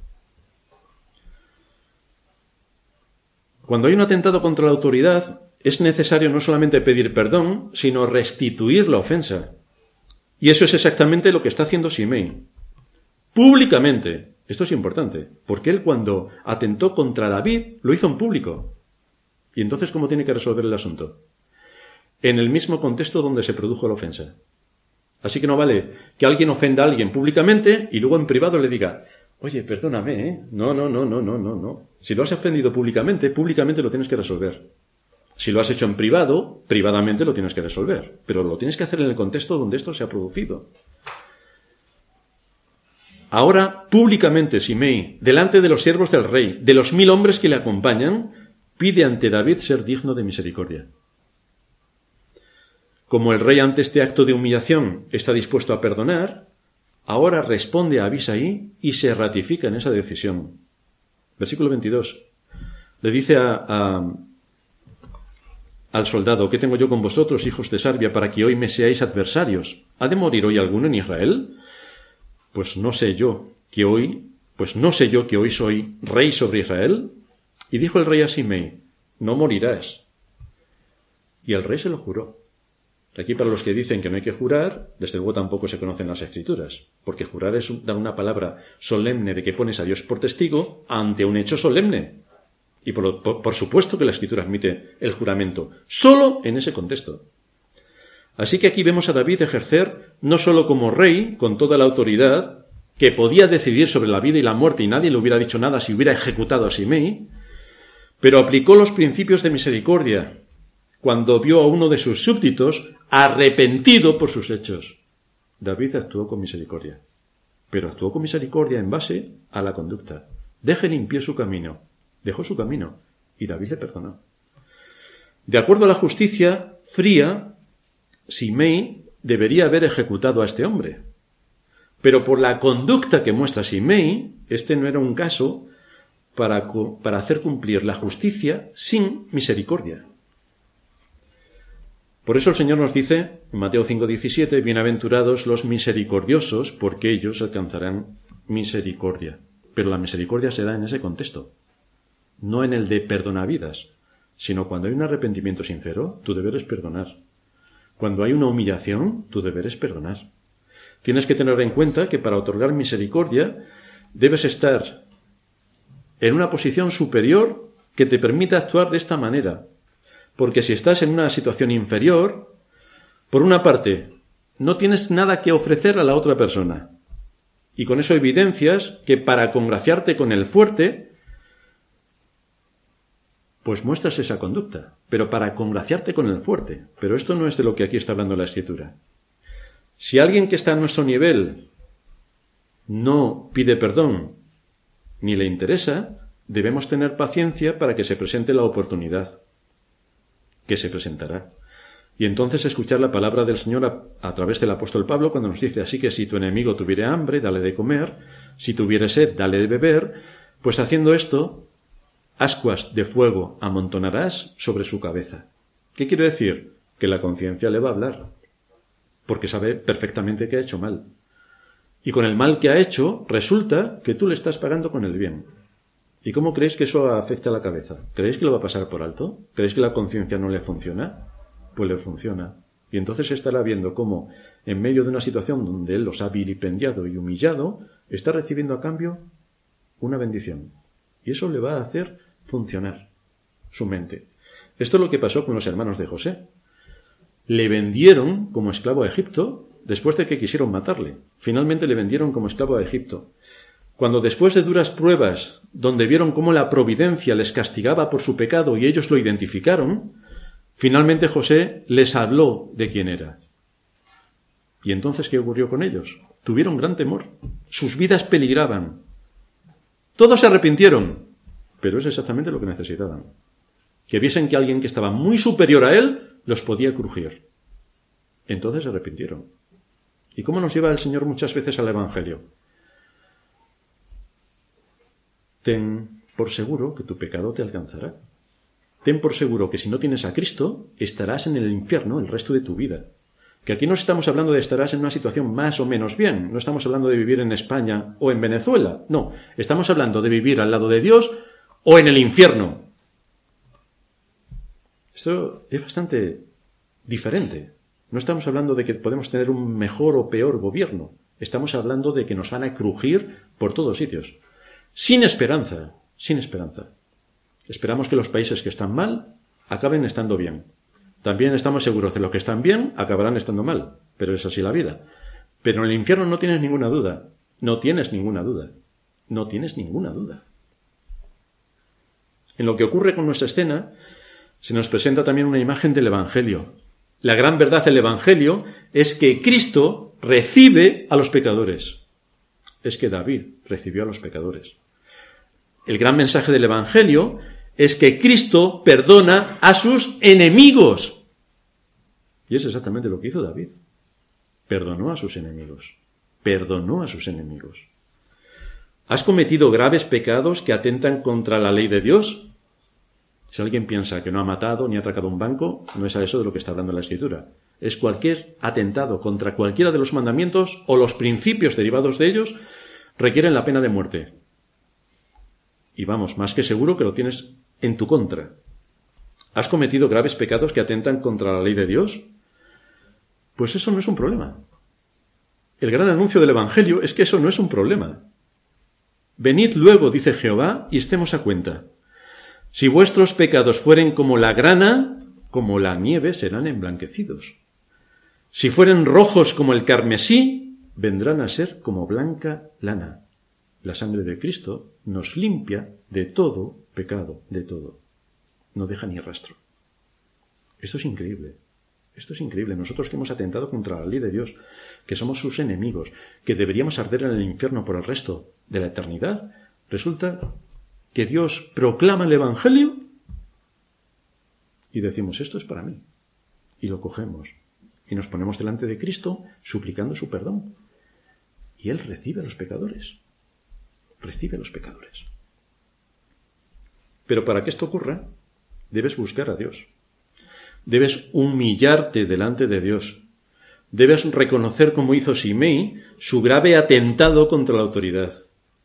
Cuando hay un atentado contra la autoridad, es necesario no solamente pedir perdón, sino restituir la ofensa. Y eso es exactamente lo que está haciendo Shimei. Públicamente. Esto es importante, porque él cuando atentó contra David, lo hizo en público. ¿Y entonces cómo tiene que resolver el asunto? en el mismo contexto donde se produjo la ofensa. Así que no vale que alguien ofenda a alguien públicamente y luego en privado le diga, oye, perdóname, ¿eh? No. Si lo has ofendido públicamente, públicamente lo tienes que resolver. Si lo has hecho en privado, privadamente lo tienes que resolver. Pero lo tienes que hacer en el contexto donde esto se ha producido. Ahora, públicamente, Simei, delante de los siervos del rey, de los 1000 hombres que le acompañan, pide ante David ser digno de misericordia. Como el rey ante este acto de humillación está dispuesto a perdonar, ahora responde a Abisai y se ratifica en esa decisión. Versículo 22. Le dice al soldado, ¿qué tengo yo con vosotros, hijos de Sarbia, para que hoy me seáis adversarios? ¿Ha de morir hoy alguno en Israel? Pues no sé yo que hoy soy rey sobre Israel. Y dijo el rey a Simei, no morirás. Y el rey se lo juró. Aquí, para los que dicen que no hay que jurar, desde luego tampoco se conocen las Escrituras, porque jurar es dar una palabra solemne de que pones a Dios por testigo ante un hecho solemne. Y por supuesto que la Escritura admite el juramento, solo en ese contexto. Así que aquí vemos a David ejercer no solo como rey, con toda la autoridad, que podía decidir sobre la vida y la muerte y nadie le hubiera dicho nada si hubiera ejecutado a Simei, pero aplicó los principios de misericordia cuando vio a uno de sus súbditos arrepentido por sus hechos. David actuó con misericordia, pero actuó con misericordia en base a la conducta. Deje limpio su camino. Dejó su camino y David le perdonó. De acuerdo a la justicia fría, Simei debería haber ejecutado a este hombre. Pero por la conducta que muestra Simei, este no era un caso para hacer cumplir la justicia sin misericordia. Por eso el Señor nos dice, en Mateo 5:17, bienaventurados los misericordiosos, porque ellos alcanzarán misericordia. Pero la misericordia se da en ese contexto, no en el de perdonavidas, sino cuando hay un arrepentimiento sincero, tu deber es perdonar. Cuando hay una humillación, tu deber es perdonar. Tienes que tener en cuenta que para otorgar misericordia debes estar en una posición superior que te permita actuar de esta manera. Porque si estás en una situación inferior, por una parte, no tienes nada que ofrecer a la otra persona. Y con eso evidencias que para congraciarte con el fuerte, pues muestras esa conducta, pero para congraciarte con el fuerte. Pero esto no es de lo que aquí está hablando la Escritura. Si alguien que está a nuestro nivel no pide perdón ni le interesa, debemos tener paciencia para que se presente la oportunidad, que se presentará. Y entonces escuchar la palabra del Señor a través del apóstol Pablo cuando nos dice, así que si tu enemigo tuviere hambre, dale de comer, si tuviere sed, dale de beber, pues haciendo esto, ascuas de fuego amontonarás sobre su cabeza. ¿Qué quiere decir? Que la conciencia le va a hablar, porque sabe perfectamente que ha hecho mal. Y con el mal que ha hecho, resulta que tú le estás pagando con el bien. ¿Y cómo creéis que eso afecta a la cabeza? ¿Creéis que lo va a pasar por alto? ¿Creéis que la conciencia no le funciona? Pues le funciona. Y entonces estará viendo cómo, en medio de una situación donde él los ha vilipendiado y humillado, está recibiendo a cambio una bendición. Y eso le va a hacer funcionar su mente. Esto es lo que pasó con los hermanos de José. Le vendieron como esclavo a Egipto después de que quisieron matarle. Finalmente le vendieron como esclavo a Egipto. Cuando después de duras pruebas, donde vieron cómo la providencia les castigaba por su pecado y ellos lo identificaron, finalmente José les habló de quién era. ¿Y entonces qué ocurrió con ellos? Tuvieron gran temor. Sus vidas peligraban. Todos se arrepintieron, pero es exactamente lo que necesitaban. Que viesen que alguien que estaba muy superior a él los podía crujir. Entonces se arrepintieron. ¿Y cómo nos lleva el Señor muchas veces al Evangelio? Ten por seguro que tu pecado te alcanzará. Ten por seguro que si no tienes a Cristo, estarás en el infierno el resto de tu vida. Que aquí no estamos hablando de estarás en una situación más o menos bien. No estamos hablando de vivir en España o en Venezuela. No, estamos hablando de vivir al lado de Dios o en el infierno. Esto es bastante diferente. No estamos hablando de que podemos tener un mejor o peor gobierno. Estamos hablando de que nos van a crujir por todos sitios. Sin esperanza, sin esperanza. Esperamos que los países que están mal acaben estando bien. También estamos seguros de los que están bien acabarán estando mal, pero es así la vida. Pero en el infierno no tienes ninguna duda. No tienes ninguna duda. No tienes ninguna duda. En lo que ocurre con nuestra escena, se nos presenta también una imagen del Evangelio. La gran verdad del Evangelio es que Cristo recibe a los pecadores. Es que David recibió a los pecadores. El gran mensaje del Evangelio es que Cristo perdona a sus enemigos. Y es exactamente lo que hizo David. Perdonó a sus enemigos. Perdonó a sus enemigos. ¿Has cometido graves pecados que atentan contra la ley de Dios? Si alguien piensa que no ha matado ni ha atracado un banco, no es a eso de lo que está hablando la Escritura. Es cualquier atentado contra cualquiera de los mandamientos o los principios derivados de ellos requieren la pena de muerte. Y vamos, más que seguro que lo tienes en tu contra. ¿Has cometido graves pecados que atentan contra la ley de Dios? Pues eso no es un problema. El gran anuncio del Evangelio es que eso no es un problema. Venid luego, dice Jehová, y estemos a cuenta. Si vuestros pecados fueren como la grana, como la nieve serán emblanquecidos. Si fueren rojos como el carmesí, vendrán a ser como blanca lana. La sangre de Cristo nos limpia de todo pecado, de todo. No deja ni rastro. Esto es increíble. Esto es increíble. Nosotros que hemos atentado contra la ley de Dios, que somos sus enemigos, que deberíamos arder en el infierno por el resto de la eternidad, resulta que Dios proclama el Evangelio y decimos, esto es para mí. Y lo cogemos y nos ponemos delante de Cristo suplicando su perdón. Y Él recibe a los pecadores. Recibe a los pecadores. Pero para que esto ocurra, debes buscar a Dios. Debes humillarte delante de Dios. Debes reconocer, como hizo Simei, su grave atentado contra la autoridad.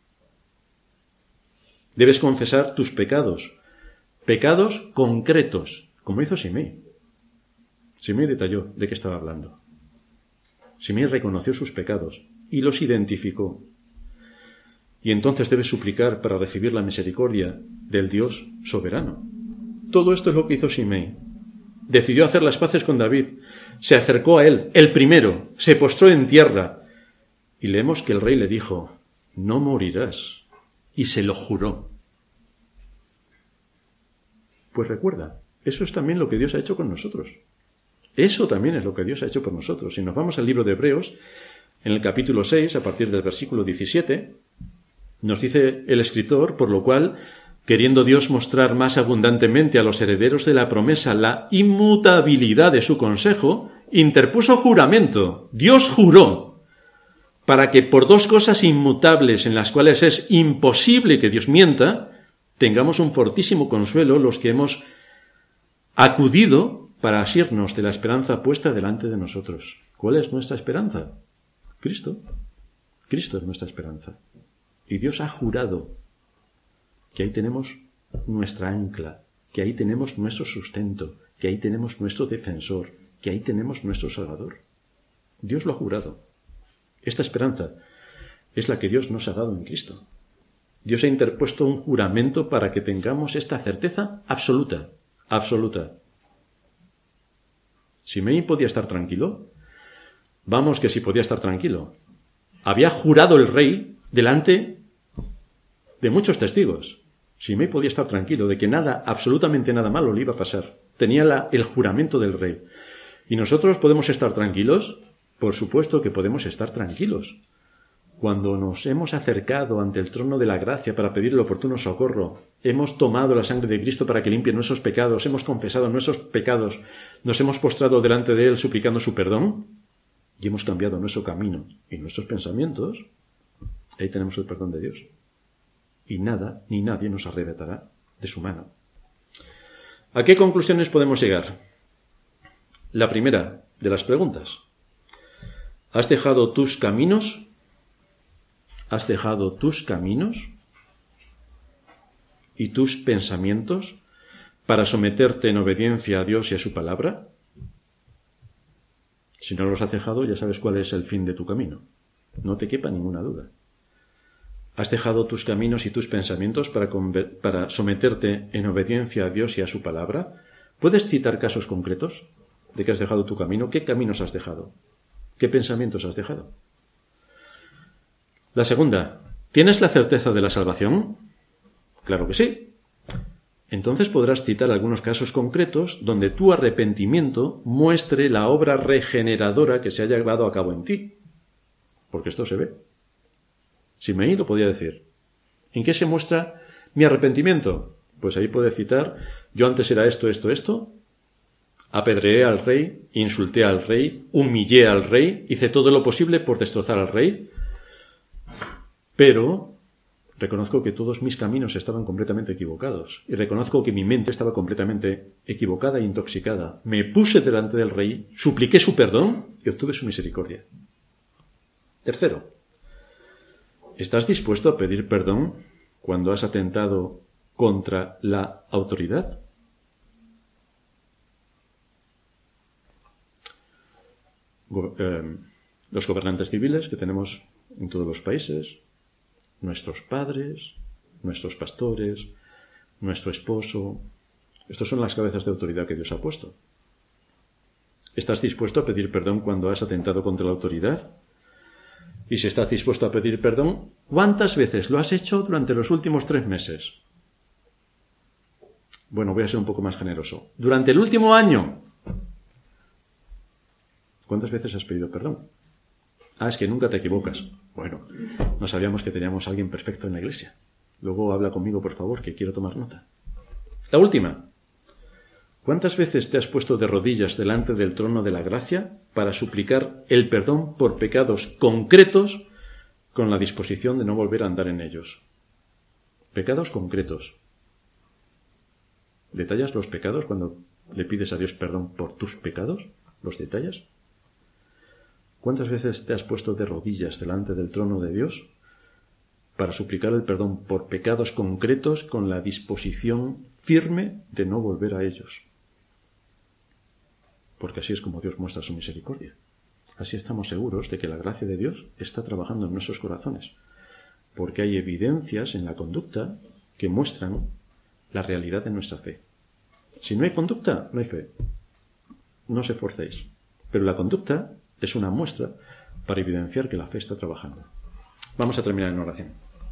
Debes confesar tus pecados. Pecados concretos, como hizo Simei. Simei detalló de qué estaba hablando. Simei reconoció sus pecados y los identificó. Y entonces debes suplicar para recibir la misericordia del Dios soberano. Todo esto es lo que hizo Simei. Decidió hacer las paces con David. Se acercó a él, el primero, se postró en tierra. Y leemos que el rey le dijo, no morirás. Y se lo juró. Pues recuerda, eso es también lo que Dios ha hecho con nosotros. Eso también es lo que Dios ha hecho por nosotros. Si nos vamos al libro de Hebreos, en el capítulo 6, a partir del versículo 17, nos dice el escritor, por lo cual, queriendo Dios mostrar más abundantemente a los herederos de la promesa la inmutabilidad de su consejo, interpuso juramento. Dios juró para que por dos cosas inmutables en las cuales es imposible que Dios mienta, tengamos un fortísimo consuelo los que hemos acudido para asirnos de la esperanza puesta delante de nosotros. ¿Cuál es nuestra esperanza? Cristo. Cristo es nuestra esperanza. Y Dios ha jurado que ahí tenemos nuestra ancla, que ahí tenemos nuestro sustento, que ahí tenemos nuestro defensor, que ahí tenemos nuestro Salvador. Dios lo ha jurado. Esta esperanza es la que Dios nos ha dado en Cristo. Dios ha interpuesto un juramento para que tengamos esta certeza absoluta, absoluta. ¿Simei podía estar tranquilo? Vamos que sí podía estar tranquilo. Había jurado el rey delante de muchos testigos. Simei podía estar tranquilo de que nada, absolutamente nada malo le iba a pasar. Tenía el juramento del rey. ¿Y nosotros podemos estar tranquilos? Por supuesto que podemos estar tranquilos. Cuando nos hemos acercado ante el trono de la gracia para pedir el oportuno socorro, hemos tomado la sangre de Cristo para que limpie nuestros pecados, hemos confesado nuestros pecados, nos hemos postrado delante de Él suplicando su perdón y hemos cambiado nuestro camino y nuestros pensamientos, ahí tenemos el perdón de Dios. Y nada ni nadie nos arrebatará de su mano. ¿A qué conclusiones podemos llegar? La primera de las preguntas. ¿Has dejado tus caminos? ¿Has dejado tus caminos y tus pensamientos para someterte en obediencia a Dios y a su palabra? Si no los has dejado, ya sabes cuál es el fin de tu camino. No te quepa ninguna duda. ¿Has dejado tus caminos y tus pensamientos para someterte en obediencia a Dios y a su palabra? ¿Puedes citar casos concretos de que has dejado tu camino? ¿Qué caminos has dejado? ¿Qué pensamientos has dejado? La segunda, ¿tienes la certeza de la salvación? Claro que sí. Entonces podrás citar algunos casos concretos donde tu arrepentimiento muestre la obra regeneradora que se haya llevado a cabo en ti. Porque esto se ve. Simei lo podía decir. ¿En qué se muestra mi arrepentimiento? Pues ahí puede citar, yo antes era esto, apedreé al rey, insulté al rey, humillé al rey, hice todo lo posible por destrozar al rey, pero reconozco que todos mis caminos estaban completamente equivocados y reconozco que mi mente estaba completamente equivocada e intoxicada. Me puse delante del rey, supliqué su perdón y obtuve su misericordia. Tercero, ¿estás dispuesto a pedir perdón cuando has atentado contra la autoridad? Los gobernantes civiles que tenemos en todos los países, nuestros padres, nuestros pastores, nuestro esposo, estos son las cabezas de autoridad que Dios ha puesto. ¿Estás dispuesto a pedir perdón cuando has atentado contra la autoridad? Y si estás dispuesto a pedir perdón, ¿cuántas veces lo has hecho durante los últimos 3 meses? Bueno, voy a ser un poco más generoso. Durante el último año, ¿cuántas veces has pedido perdón? Ah, es que nunca te equivocas. Bueno, no sabíamos que teníamos a alguien perfecto en la iglesia. Luego habla conmigo, por favor, que quiero tomar nota. La última. ¿Cuántas veces te has puesto de rodillas delante del trono de la gracia para suplicar el perdón por pecados concretos con la disposición de no volver a andar en ellos? Pecados concretos. ¿Detallas los pecados cuando le pides a Dios perdón por tus pecados? ¿Los detallas? ¿Cuántas veces te has puesto de rodillas delante del trono de Dios para suplicar el perdón por pecados concretos con la disposición firme de no volver a ellos? Porque así es como Dios muestra su misericordia. Así estamos seguros de que la gracia de Dios está trabajando en nuestros corazones, porque hay evidencias en la conducta que muestran la realidad de nuestra fe. Si no hay conducta, no hay fe. No os esforcéis. Pero la conducta es una muestra para evidenciar que la fe está trabajando. Vamos a terminar en oración.